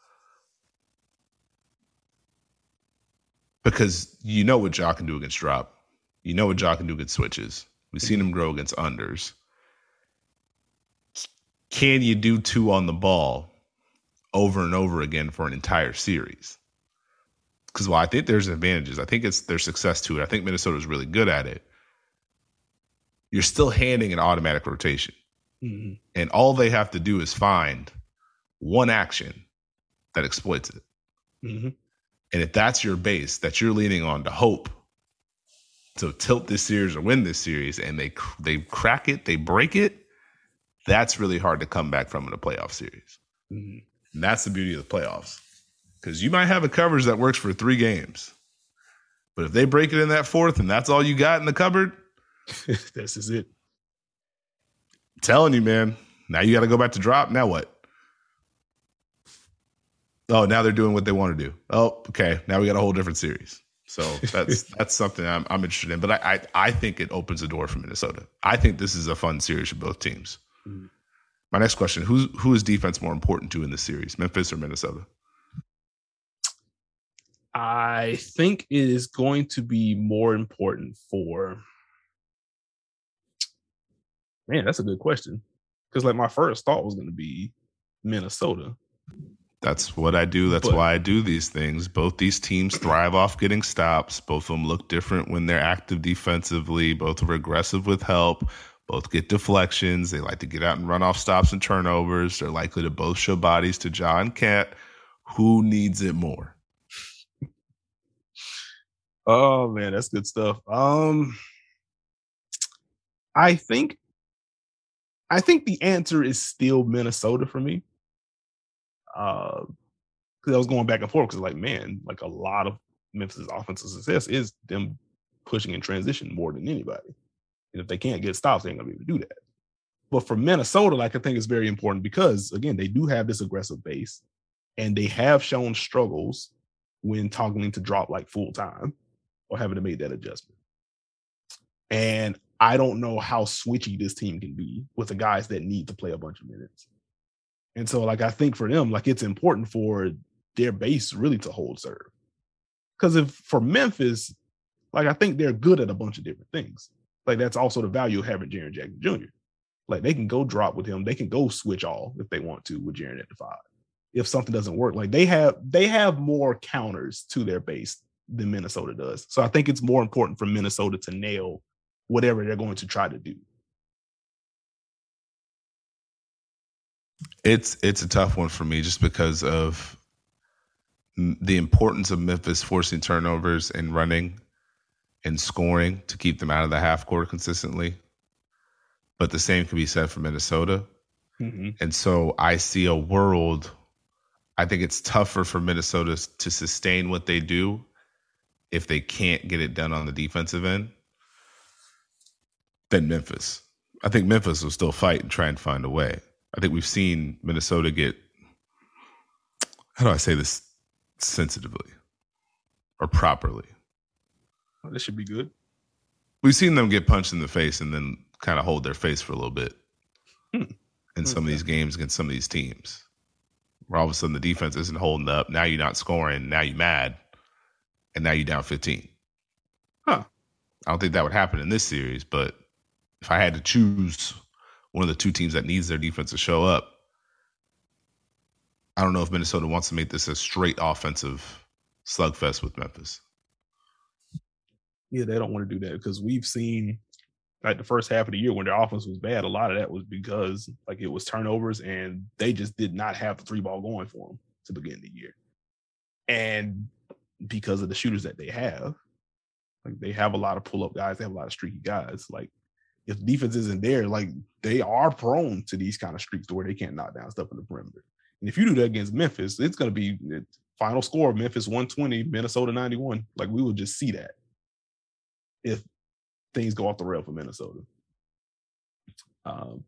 Because you know what Ja can do against drop. You know what Ja can do against switches. We've seen him grow against unders. Can you do two on the ball over and over again for an entire series? Because while I think there's advantages, I think it's their success to it. I think Minnesota's really good at it. You're still handing an automatic rotation. Mm-hmm. And all they have to do is find one action that exploits it. Mm-hmm. And if that's your base that you're leaning on to hope to tilt this series or win this series, and they they crack it, they break it, that's really hard to come back from in a playoff series. Mm-hmm. And that's the beauty of the playoffs. Because you might have a coverage that works for three games. But if they break it in that fourth and that's all you got in the cupboard, this is it. I'm telling you, man. Now you got to go back to drop. Now what? Oh, now they're doing what they want to do. Oh, okay. Now we got a whole different series. So that's that's something I'm, I'm interested in. But I, I I think it opens the door for Minnesota. I think this is a fun series for both teams. Mm-hmm. My next question: Who's who is defense more important to in this series, Memphis or Minnesota? I think it is going to be more important for. Man, that's a good question. Because like my first thought was going to be Minnesota. That's what I do. That's but, why I do these things. Both these teams thrive off getting stops. Both of them look different when they're active defensively. Both are aggressive with help. Both get deflections. They like to get out and run off stops and turnovers. They're likely to both show bodies to Ja and Cat. Who needs it more? Oh man, that's good stuff. Um, I think, I think the answer is still Minnesota for me. Uh, because I was going back and forth because, like, man, like a lot of Memphis' offensive success is them pushing in transition more than anybody. And if they can't get stops, they ain't gonna be able to do that. But for Minnesota, like, I think it's very important because, again, they do have this aggressive base, and they have shown struggles when toggling to drop like full time or having to make that adjustment. And I don't know how switchy this team can be with the guys that need to play a bunch of minutes. And so, like, I think for them, like, it's important for their base really to hold serve. Because if for Memphis, like, I think they're good at a bunch of different things. Like, that's also the value of having Jaren Jackson Junior Like, they can go drop with him. They can go switch all if they want to with Jaren at the five. If something doesn't work, like, they have they have more counters to their base than Minnesota does. So I think it's more important for Minnesota to nail whatever they're going to try to do. It's it's a tough one for me just because of the importance of Memphis forcing turnovers and running and scoring to keep them out of the half court consistently. But the same can be said for Minnesota. Mm-hmm. And so I see a world, I think it's tougher for Minnesota to sustain what they do if they can't get it done on the defensive end than Memphis. I think Memphis will still fight and try and find a way. I think we've seen Minnesota get, how do I say this sensitively or properly? Oh, this should be good. We've seen them get punched in the face and then kind of hold their face for a little bit hmm. in some okay. of these games against some of these teams. Where all of a sudden the defense isn't holding up. Now you're not scoring. Now you're mad. And now you're down fifteen. Huh. I don't think that would happen in this series, but if I had to choose one of the two teams that needs their defense to show up, I don't know if Minnesota wants to make this a straight offensive slugfest with Memphis. Yeah, they don't want to do that because we've seen, like, the first half of the year when their offense was bad, a lot of that was because, like, it was turnovers and they just did not have the three ball going for them to begin the year. And because of the shooters that they have, like, they have a lot of pull-up guys, they have a lot of streaky guys. Like, if defense isn't there, like, they are prone to these kind of streaks to where they can't knock down stuff in the perimeter. And if you do that against Memphis, it's going to be final score, Memphis one twenty, Minnesota ninety-one. Like, we will just see that if things go off the rail for Minnesota. Um,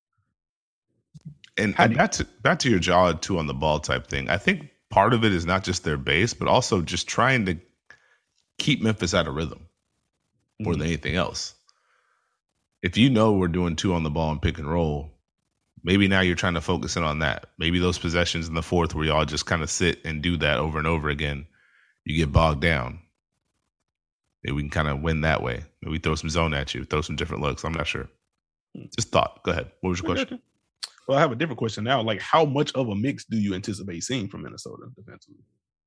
and and back to, back to your jaw two on the ball type thing, I think part of it is not just their base, but also just trying to keep Memphis out of rhythm more mm-hmm. than anything else. If you know we're doing two on the ball and pick and roll, maybe now you're trying to focus in on that. Maybe those possessions in the fourth where y'all just kind of sit and do that over and over again, you get bogged down. Maybe we can kind of win that way. Maybe we throw some zone at you, throw some different looks. I'm not sure. Just thought. Go ahead. What was your question? Well, I have a different question now. Like, how much of a mix do you anticipate seeing from Minnesota defensively?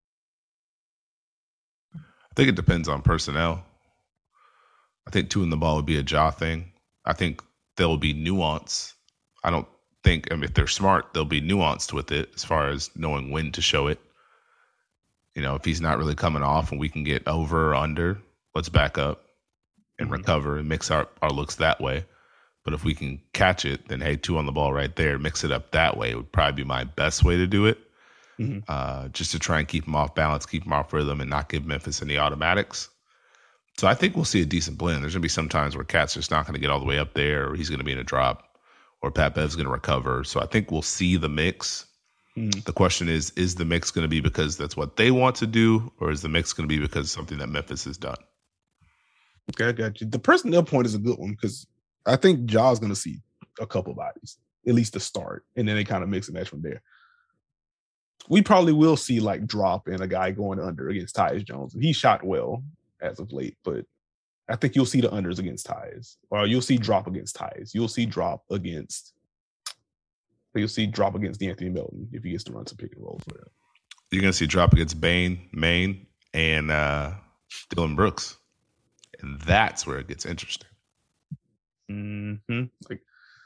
I think it depends on personnel. I think two in the ball would be a jaw thing. I think there will be nuance. I don't think, I mean, if they're smart, they'll be nuanced with it as far as knowing when to show it. You know, if he's not really coming off and we can get over or under, let's back up and mm-hmm. recover and mix our, our looks that way. But if we can catch it, then, hey, two on the ball right there, mix it up that way. It would probably be my best way to do it, mm-hmm. uh, just to try and keep them off balance, keep them off rhythm, and not give Memphis any automatics. So I think we'll see a decent blend. There's going to be some times where Cat's just not going to get all the way up there, or he's going to be in a drop, or Pat Bev's going to recover. So I think we'll see the mix. Mm-hmm. The question is, is the mix going to be because that's what they want to do, or is the mix going to be because something that Memphis has done? Okay, I got you. The personnel point is a good one because I think Ja's going to see a couple bodies, at least to start, and then they kind of mix and match from there. We probably will see, like, drop and a guy going under against Tyus Jones. And he shot well as of late, but I think you'll see the unders against Tyus, or you'll see drop against Tyus. You'll see drop against, you'll see drop against D'Anthony Melton if he gets to run some pick and rolls for him. You're going to see drop against Bane, Maine, and uh, Dylan Brooks. And that's where it gets interesting. Mm-hmm. Like,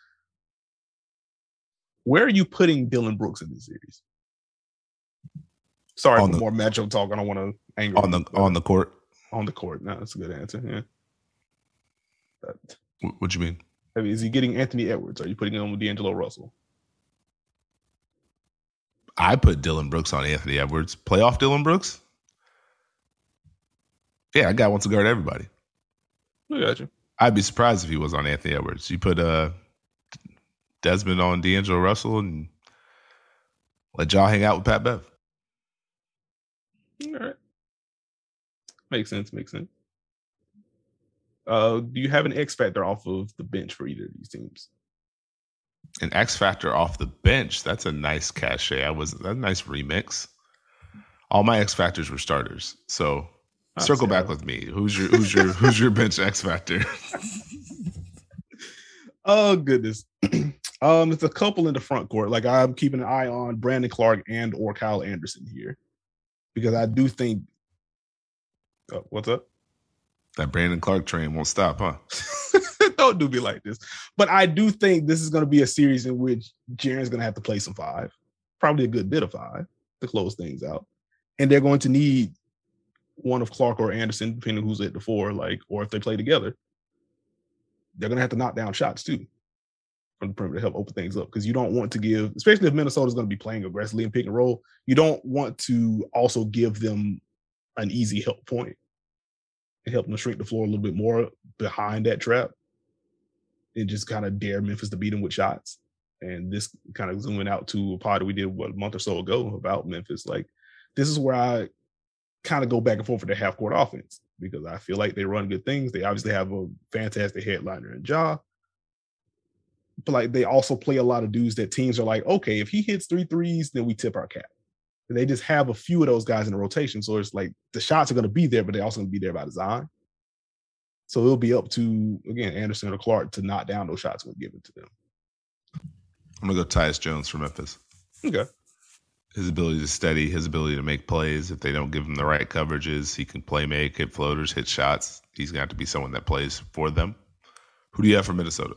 where are you putting Dillon Brooks in this series? Sorry on for the, more matchup talk. I don't want to anger on the on the court. On the court. No, that's a good answer. Yeah. But, what you mean? I mean, is he getting Anthony Edwards? Are you putting him with D'Angelo Russell? I put Dillon Brooks on Anthony Edwards. Playoff Dillon Brooks? Yeah, I got one to guard everybody. I got you. I'd be surprised if he was on Anthony Edwards. You put uh, Desmond on D'Angelo Russell and let y'all hang out with Pat Bev. All right. Makes sense. Makes sense. Uh, do you have an X factor off of the bench for either of these teams? An X factor off the bench? That's a nice cachet. I was that's a nice remix. All my X factors were starters. So I'll circle back with me. Who's your who's your who's your bench X factor? Oh goodness. um, it's a couple in the front court. Like I'm keeping an eye on Brandon Clark and or Kyle Anderson here because I do think. Oh, what's up? That Brandon Clark train won't stop, huh? Don't do me like this. But I do think this is going to be a series in which Jaren's going to have to play some five, probably a good bit of five to close things out. And they're going to need one of Clark or Anderson, depending on who's at the four, like, or if they play together. They're going to have to knock down shots too from the perimeter to help open things up because you don't want to give, especially if Minnesota's going to be playing aggressively in pick and roll, you don't want to also give them an easy help point and help them shrink the floor a little bit more behind that trap and just kind of dare Memphis to beat them with shots. And this kind of zooming out to a pod that we did what, a month or so ago about Memphis. Like, this is where I kind of go back and forth for their half court offense because I feel like they run good things. They obviously have a fantastic headliner in Ja, but like they also play a lot of dudes that teams are like, okay, if he hits three threes, then we tip our cap. And they just have a few of those guys in the rotation. So it's like the shots are going to be there, but they're also going to be there by design. So it'll be up to, again, Anderson or Clark to knock down those shots when given to them. I'm going to go Tyus Jones for Memphis. Okay. His ability to steady, his ability to make plays. If they don't give him the right coverages, he can play make, hit floaters, hit shots. He's going to have to be someone that plays for them. Who do you have for Minnesota?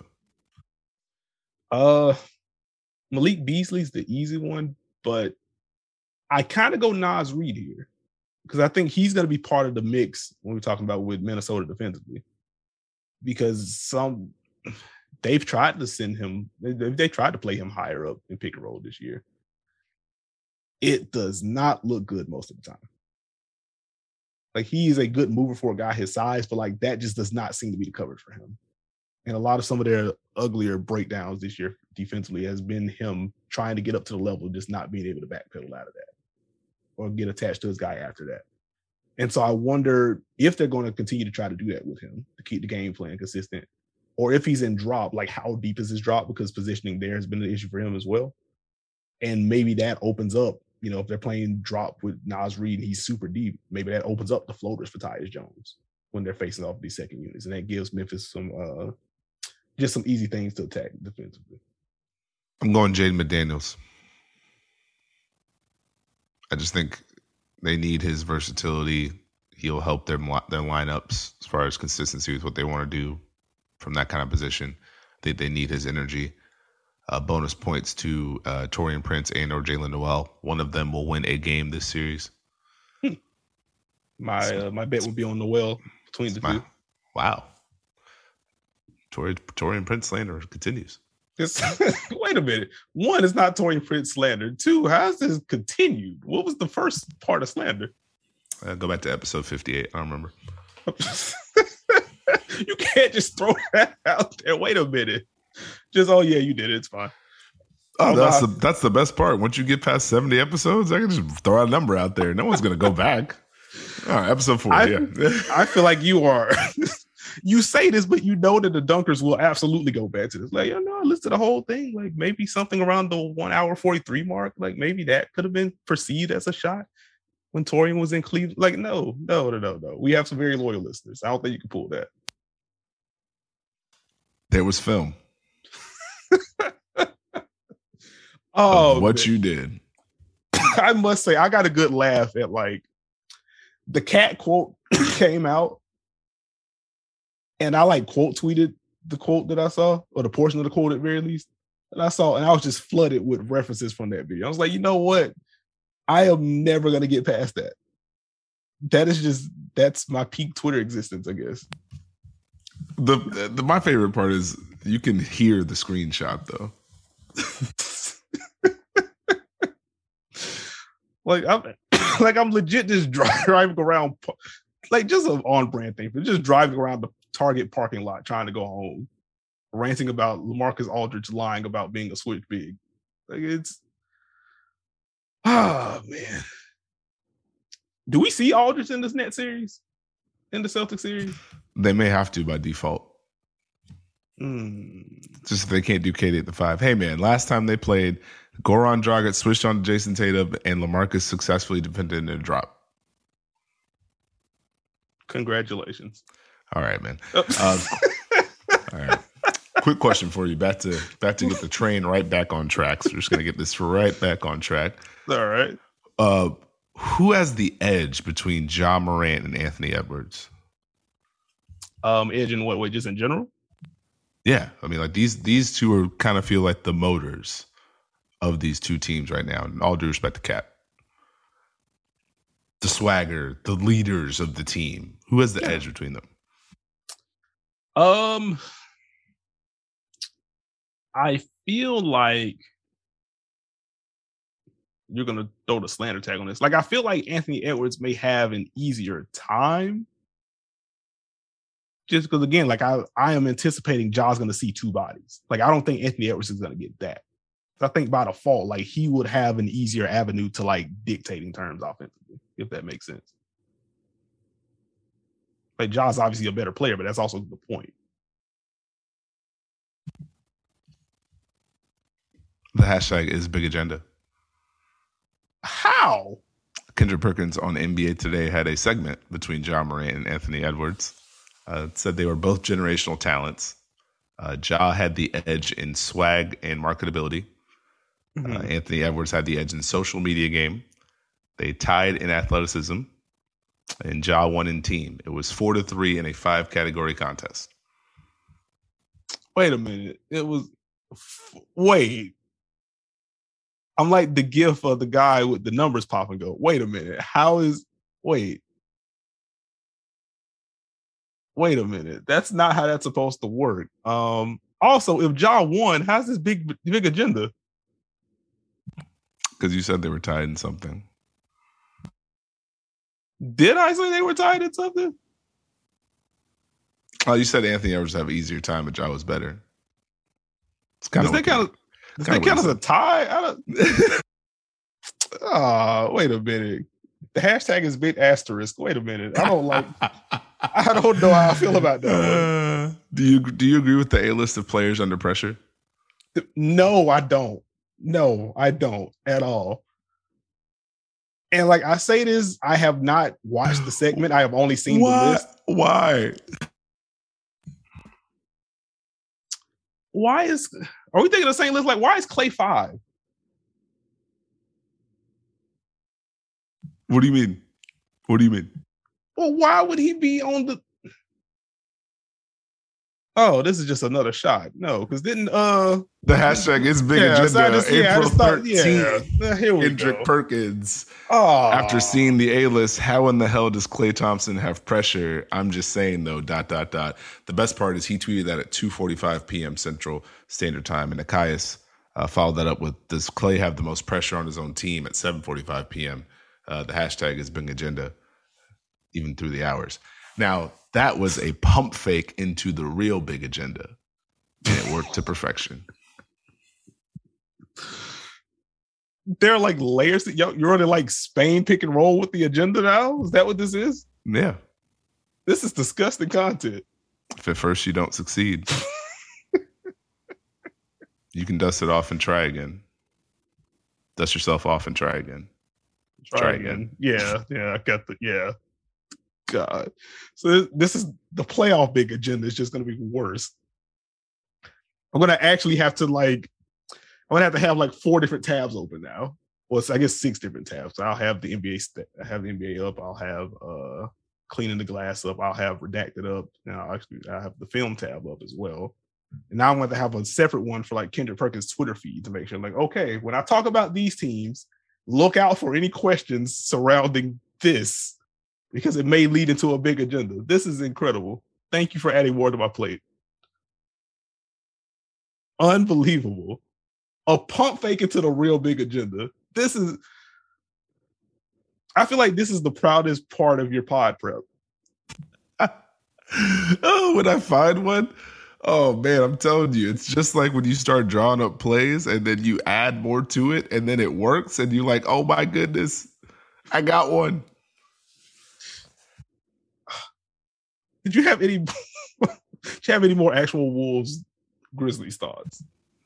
Uh, Malik Beasley's the easy one, but I kind of go Naz Reid here because I think he's going to be part of the mix when we're talking about with Minnesota defensively because some they've tried to send him, they, they tried to play him higher up in pick and roll this year. It does not look good most of the time. Like he is a good mover for a guy his size, but like that just does not seem to be the coverage for him. And a lot of some of their uglier breakdowns this year defensively has been him trying to get up to the level, just not being able to backpedal out of that or get attached to his guy after that. And so I wonder if they're going to continue to try to do that with him to keep the game plan consistent, or if he's in drop, like how deep is his drop? Because positioning there has been an issue for him as well. And maybe that opens up, you know, if they're playing drop with Naz Reid and he's super deep, maybe that opens up the floaters for Tyus Jones when they're facing off these second units. And that gives Memphis some, uh, just some easy things to attack defensively. I'm going Jaden McDaniels. I just think they need his versatility. He'll help their their lineups as far as consistency with what they want to do from that kind of position. They they need his energy. Uh, bonus points to uh, Taurean Prince and or Jalen Noel. One of them will win a game this series. Hmm. My so, uh, my bet would be on Noel between the my, two. Wow. Tori, Taurean Prince slander continues. Wait a minute. One, is not Taurean Prince slander. Two, how's this continued? What was the first part of slander? Uh, go back to episode fifty-eight. I don't remember. You can't just throw that out there. Wait a minute. Just, oh, yeah, you did it. It's fine. Oh, that's the, that's the best part. Once you get past seventy episodes, I can just throw a number out there. No one's going to go back. All right, episode four, I, yeah. I feel like you are. You say this, but you know that the Dunkers will absolutely go back to this. Like, you know, listen to the whole thing. Like, maybe something around the one hour forty-three mark. Like, maybe that could have been perceived as a shot when Taurean was in Cleveland. Like, no, no, no, no, no. We have some very loyal listeners. I don't think you can pull that. There was film. Oh, what man. You did. I must say, I got a good laugh at like the cat quote came out. And I like quote tweeted the quote that I saw, or the portion of the quote at very least that I saw, and I was just flooded with references from that video. I was like, you know what? I am never gonna get past that. That is just that's my peak Twitter existence, I guess. The, the my favorite part is you can hear the screenshot though. Like I'm like I'm legit just driving around, like just an on-brand thing, but just driving around the Target parking lot trying to go home, ranting about LaMarcus Aldridge lying about being a switch big. Like it's oh man. Do we see Aldridge in this net series? In the Celtics series? They may have to by default. Mm. Just they can't do K D at the five. Hey man, last time they played, Goran Dragic switched on to Jason Tatum, and LaMarcus successfully defended in a drop. Congratulations. All right, man. Uh, all right. Quick question for you. Back to back to get the train right back on track. So we're just gonna get this right back on track. All right. Uh, who has the edge between Ja Morant and Anthony Edwards? Um, edge in what way? Just in general? Yeah, I mean, like these these two are kind of feel like the motors of these two teams right now. And all due respect to Cap, the swagger, the leaders of the team. Who has the yeah. edge between them? Um, I feel like you're gonna throw the slander tag on this. Like, I feel like Anthony Edwards may have an easier time. Just because, again, like I, I am anticipating Ja's going to see two bodies. Like, I don't think Anthony Edwards is going to get that. I think by default, like he would have an easier avenue to like dictating terms offensively, if that makes sense. Like Ja's obviously a better player, but that's also the point. The hashtag is Big Agenda. How? Kendrick Perkins on N B A Today had a segment between Ja Morant and Anthony Edwards. Uh, said they were both generational talents. Uh, Ja had the edge in swag and marketability. Mm-hmm. Uh, Anthony Edwards had the edge in social media game. They tied in athleticism, and Ja won in team. It was four to three in a five category contest. Wait a minute. It was wait. I'm like the gif of the guy with the numbers pop and go. Wait a minute. How is wait? Wait a minute. That's not how that's supposed to work. Um, also, if Ja won, how's this big big agenda? Because you said they were tied in something. Did I say they were tied in something? Oh, you said Anthony Edwards have an easier time, but Ja was better. It's kind of that kind of does that count as a tie? I don't. Oh, wait a minute. The hashtag is big asterisk. Wait a minute. I don't like. I don't know how I feel about that one. Uh, do you do you agree with the A-list of players under pressure? No, I don't. No, I don't at all. And like I say this, I have not watched the segment. I have only seen Why? the list. Why? Why is are we thinking the same list? Like, why is Clay five? What do you mean? What do you mean? Well, why would he be on the? Oh, this is just another shot. No, because didn't uh the hashtag is Big yeah, Agenda. So yeah, April thirteenth. Yeah. Here we Kendrick go. Perkins. Oh. After seeing the A-list, how in the hell does Klay Thompson have pressure? I'm just saying though. Dot dot dot. The best part is he tweeted that at two forty-five p.m. Central Standard Time, and Nikias uh, followed that up with, "Does Klay have the most pressure on his own team?" at seven forty-five p.m. Uh, the hashtag is Big Agenda, even through the hours. Now, that was a pump fake into the real Big Agenda, and it worked to perfection. There are like layers that you're running like Spain pick and roll with the agenda now? Is that what this is? Yeah. This is disgusting content. If at first you don't succeed, you can dust it off and try again. Dust yourself off and try again. Try, try again. again. Yeah, yeah, I got the, yeah. God. So this is the playoff Big Agenda is just going to be worse. I'm going to actually have to like, I'm going to have to have like four different tabs open now. Well, it's, I guess six different tabs. So I'll have the N B A, st- I have the N B A up. I'll have uh, cleaning the glass up. I'll have redacted up. Now, actually, I have the film tab up as well. And now I want to have a separate one for like Kendrick Perkins' Twitter feed to make sure, like, okay, when I talk about these teams, look out for any questions surrounding this because it may lead into a big agenda. This is incredible. Thank you for adding more to my plate. Unbelievable. A pump fake into the real big agenda. This is, I feel like this is the proudest part of your pod prep. Oh, when I find one, oh man, I'm telling you, it's just like when you start drawing up plays and then you add more to it and then it works and you're like, oh my goodness, I got one. Did you have any, did you have any more actual Wolves Grizzlies thoughts?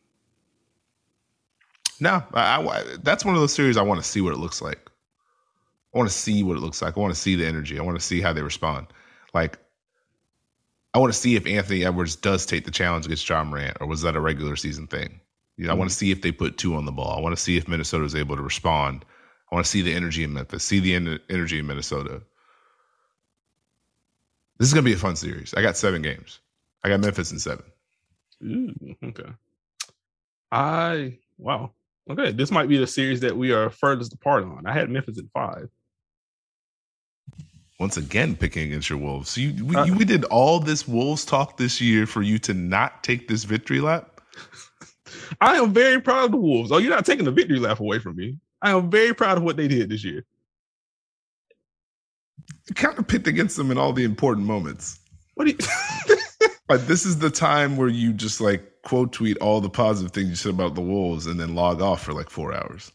No, I, I, that's one of those series I want to see what it looks like. I want to see what it looks like. I want to see the energy. I want to see how they respond. Like, I want to see if Anthony Edwards does take the challenge against John Morant, or was that a regular season thing? You know, mm-hmm. I want to see if they put two on the ball. I want to see if Minnesota is able to respond. I want to see the energy in Memphis, see the en- energy in Minnesota. This is going to be a fun series. I got seven games. I got Memphis in seven. Ooh, okay. I, wow. Okay, this might be the series that we are furthest apart on. I had Memphis at five. Once again, picking against your Wolves. So you, we, uh, we did all this Wolves talk this year for you to not take this victory lap? I am very proud of the Wolves. Oh, you're not taking the victory lap away from me. I am very proud of what they did this year. You kind of picked against them in all the important moments. What do you... Like, this is the time where you just like quote tweet all the positive things you said about the Wolves and then log off for like four hours.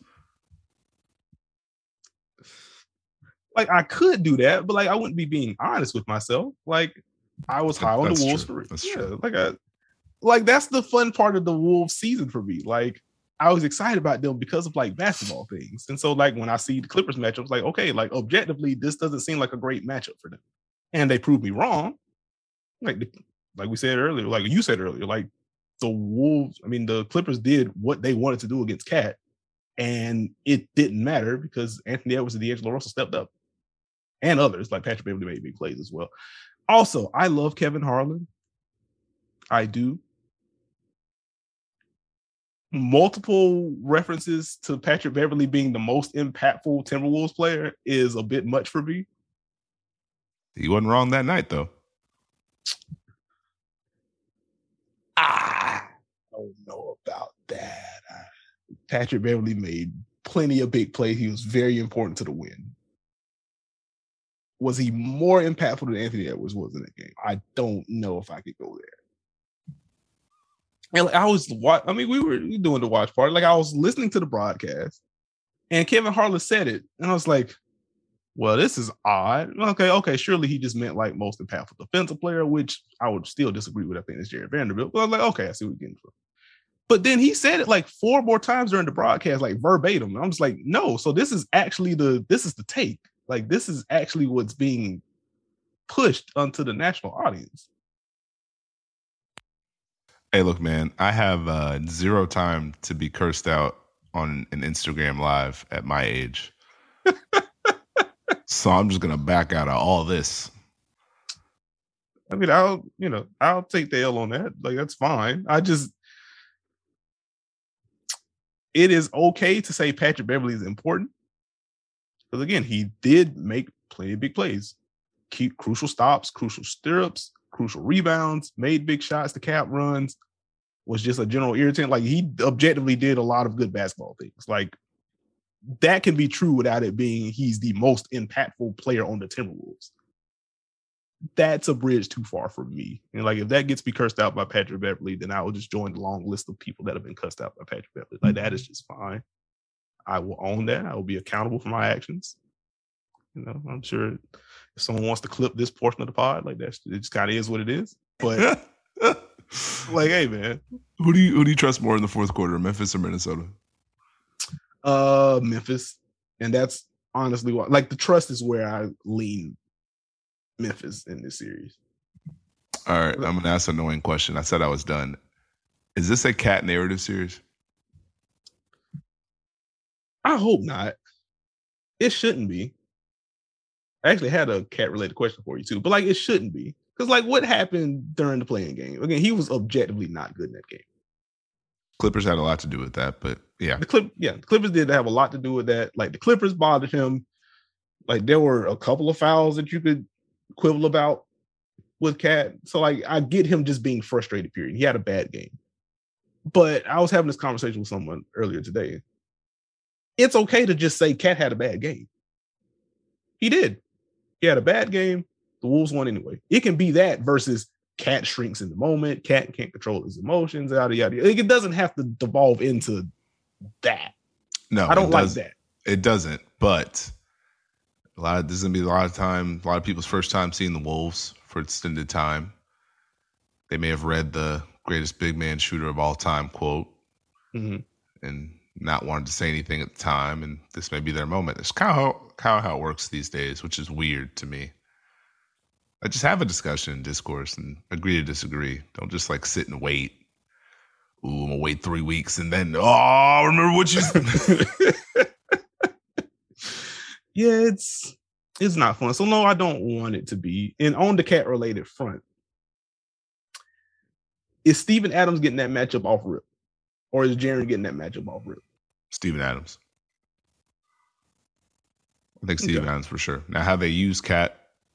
Like, I could do that, but like I wouldn't be being honest with myself. Like, I was high on that's the Wolves true. for that's yeah, true. Like, I, like that's the fun part of the Wolves season for me. Like, I was excited about them because of like basketball things, and so like when I see the Clippers matchups, like okay, like objectively, this doesn't seem like a great matchup for them, and they proved me wrong. Like. The, Like we said earlier, like you said earlier, like the Wolves, I mean, the Clippers did what they wanted to do against Cat, and it didn't matter because Anthony Edwards and D'Angelo Russell stepped up. And others, like Patrick Beverley, made big plays as well. Also, I love Kevin Harlan. I do. Multiple references to Patrick Beverley being the most impactful Timberwolves player is a bit much for me. He wasn't wrong that night, though. I don't know about that. Patrick Beverley made plenty of big plays. He was very important to the win. Was he more impactful than Anthony Edwards was in that game? I don't know if I could go there. And like, I was, I mean, we were doing the watch party. Like I was listening to the broadcast, and Kevin Harlan said it, and I was like, well, this is odd. Okay, okay, surely he just meant like most impactful defensive player, which I would still disagree with. I think it's Jared Vanderbilt. But I was like, okay, I see what you're getting from. But then he said it like four more times during the broadcast, like verbatim. I'm just like, no. So this is actually the this is the take. Like this is actually what's being pushed onto the national audience. Hey, look, man, I have uh, zero time to be cursed out on an Instagram live at my age. So I'm just going to back out of all this. I mean, I'll, you know, I'll take the L on that. Like, that's fine. I just, it is okay to say Patrick Beverley is important. Because again, he did make plenty of big plays. Keep crucial stops, crucial stirrups, crucial rebounds, made big shots to cap runs, was just a general irritant. Like, he objectively did a lot of good basketball things. Like, that can be true without it being he's the most impactful player on the Timberwolves. That's a bridge too far for me. And like, if that gets me cursed out by Patrick Beverley, then I will just join the long list of people that have been cursed out by Patrick Beverley. Like, that is just fine. I will own that. I will be accountable for my actions. You know, I'm sure if someone wants to clip this portion of the pod, like that's it just kind of is what it is. But like, hey, man, who do you who do you trust more in the fourth quarter, Memphis or Minnesota? Uh, Memphis, and that's honestly why. Like, the trust is where I lean Memphis in this series. All right, I'm gonna ask an annoying question. I said I was done. Is this a cat narrative series? I hope not. It shouldn't be. I actually had a cat related question for you too, but like it shouldn't be. Because like what happened during the playing game? Again, he was objectively not good in that game. Clippers had a lot to do with that, but yeah. The Clip, yeah, the Clippers did have a lot to do with that. Like the Clippers bothered him. Like there were a couple of fouls that you could quibble about with Cat. So like I get him just being frustrated, period. He had a bad game. But I was having this conversation with someone earlier today. It's okay to just say Cat had a bad game. He did. He had a bad game. The Wolves won anyway. It can be that versus Cat shrinks in the moment. Cat can't control his emotions. Yada yada. It doesn't have to devolve into that. No, I don't like does, that. It doesn't. But a lot of this is gonna be a lot of time. A lot of people's first time seeing the Wolves for extended time. They may have read the greatest big man shooter of all time quote, mm-hmm. and not wanted to say anything at the time. And this may be their moment. It's kind of how, kind of how it works these days, which is weird to me. I just have a discussion and discourse and agree to disagree. Don't just like sit and wait. Ooh, I'm gonna wait three weeks and then oh, remember what you said. Yeah, it's it's not fun. So no, I don't want it to be. And on the Cat related front, is Steven Adams getting that matchup off rip, or is Jaren getting that matchup off rip? Steven Adams. I think Steven Okay. Adams for sure. Now, how they use Cat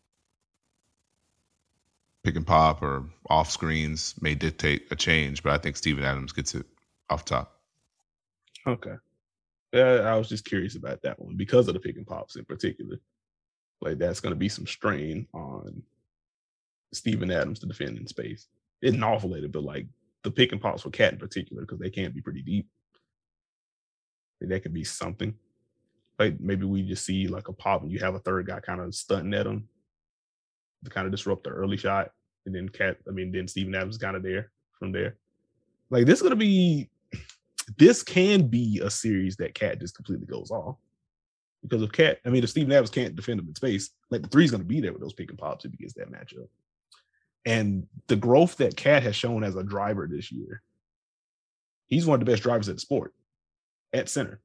pick and pop or off screens may dictate a change, but I think Steven Adams gets it off top. Okay. Yeah, I was just curious about that one because of the pick and pops in particular. Like that's going to be some strain on Steven Adams to defend in space. It's awful later, but like the pick and pops for Cat in particular, because they can't be pretty deep. That could be something. Like maybe we just see like a pop and you have a third guy kind of stunting at him to kind of disrupt the early shot. And then Cat, I mean, then Steven Adams is kind of there from there. Like this is going to be, this can be a series that Cat just completely goes off. Because if Cat, I mean, if Steven Adams can't defend him in space, like the three's going to be there with those pick and pops if he gets that matchup. And the growth that Cat has shown as a driver this year, he's one of the best drivers at the sport at center.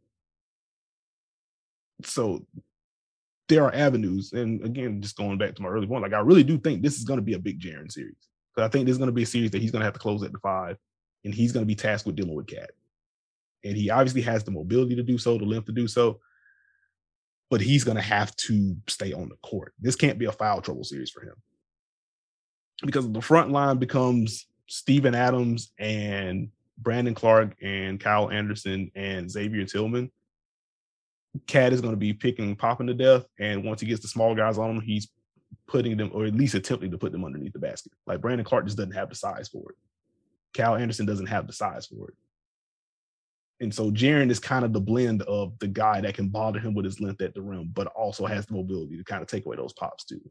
So there are avenues. And again, just going back to my early point, like I really do think this is going to be a big Jaren series. Because I think this is going to be a series that he's going to have to close at the five, and he's going to be tasked with dealing with Cat. And he obviously has the mobility to do so, the length to do so, but he's going to have to stay on the court. This can't be a foul trouble series for him. Because the front line becomes Steven Adams and Brandon Clark and Kyle Anderson and Xavier Tillman. Cat is going to be picking, popping to death. And once he gets the small guys on him, he's putting them, or at least attempting to put them underneath the basket. Like Brandon Clark just doesn't have the size for it. Kyle Anderson doesn't have the size for it. And so Jaren is kind of the blend of the guy that can bother him with his length at the rim, but also has the mobility to kind of take away those pops too.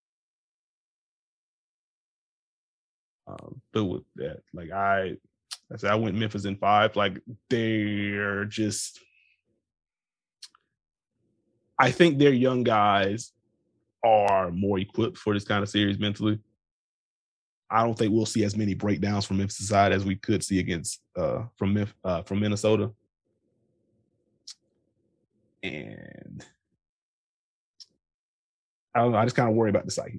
Um, but with that, like I, I said, I went Memphis in five. Like they're just, I think their young guys are more equipped for this kind of series mentally. I don't think we'll see as many breakdowns from Memphis side as we could see against uh, from uh, from Minnesota. And I don't know. I just kind of worry about the psyche.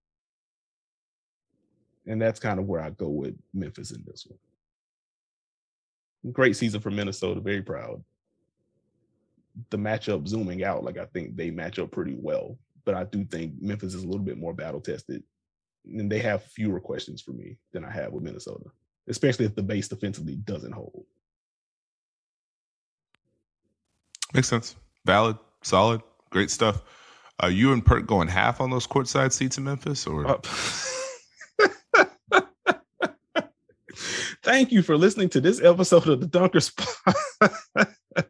And that's kind of where I go with Memphis in this one. Great season for Minnesota. Very proud. The matchup zooming out, like I think they match up pretty well. But I do think Memphis is a little bit more battle tested. And they have fewer questions for me than I have with Minnesota, especially if the base defensively doesn't hold. Makes sense. Valid, solid, great stuff. Are you and Perk going half on those courtside seats in Memphis, or? Uh, Thank you for listening to this episode of the Dunker Spot. uh,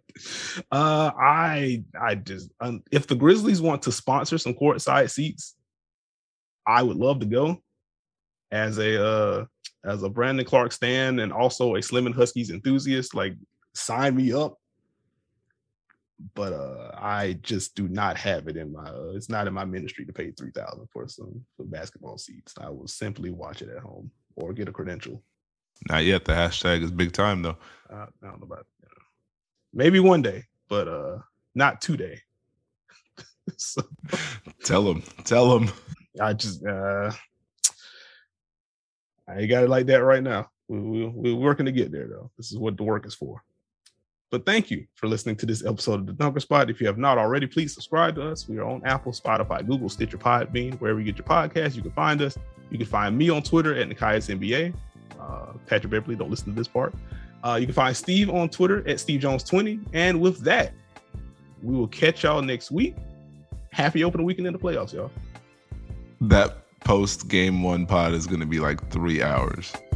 I, I just, um, if the Grizzlies want to sponsor some courtside seats, I would love to go as a uh, as a Brandon Clark stan and also a Slim and Huskies enthusiast. Like, sign me up. But uh, I just do not have it in my. Uh, it's not in my ministry to pay three thousand for some for basketball seats. I will simply watch it at home or get a credential. Not yet. The hashtag is big time though. Uh, I don't know about you know, maybe one day, but uh, not today. So, tell him, tell him. I just, uh, I ain't got it like that right now. We, we, we're working to get there, though. This is what the work is for. But thank you for listening to this episode of The Dunker Spot. If you have not already, please subscribe to us. We are on Apple, Spotify, Google, Stitcher, Podbean, wherever you get your podcasts. You can find us. You can find me on Twitter at Nikias N B A. Uh, Patrick Beverly, don't listen to this part. Uh, you can find Steve on Twitter at Steve Jones twenty. And with that, we will catch y'all next week. Happy opening weekend in the playoffs, y'all. That post game one pod is going to be like three hours.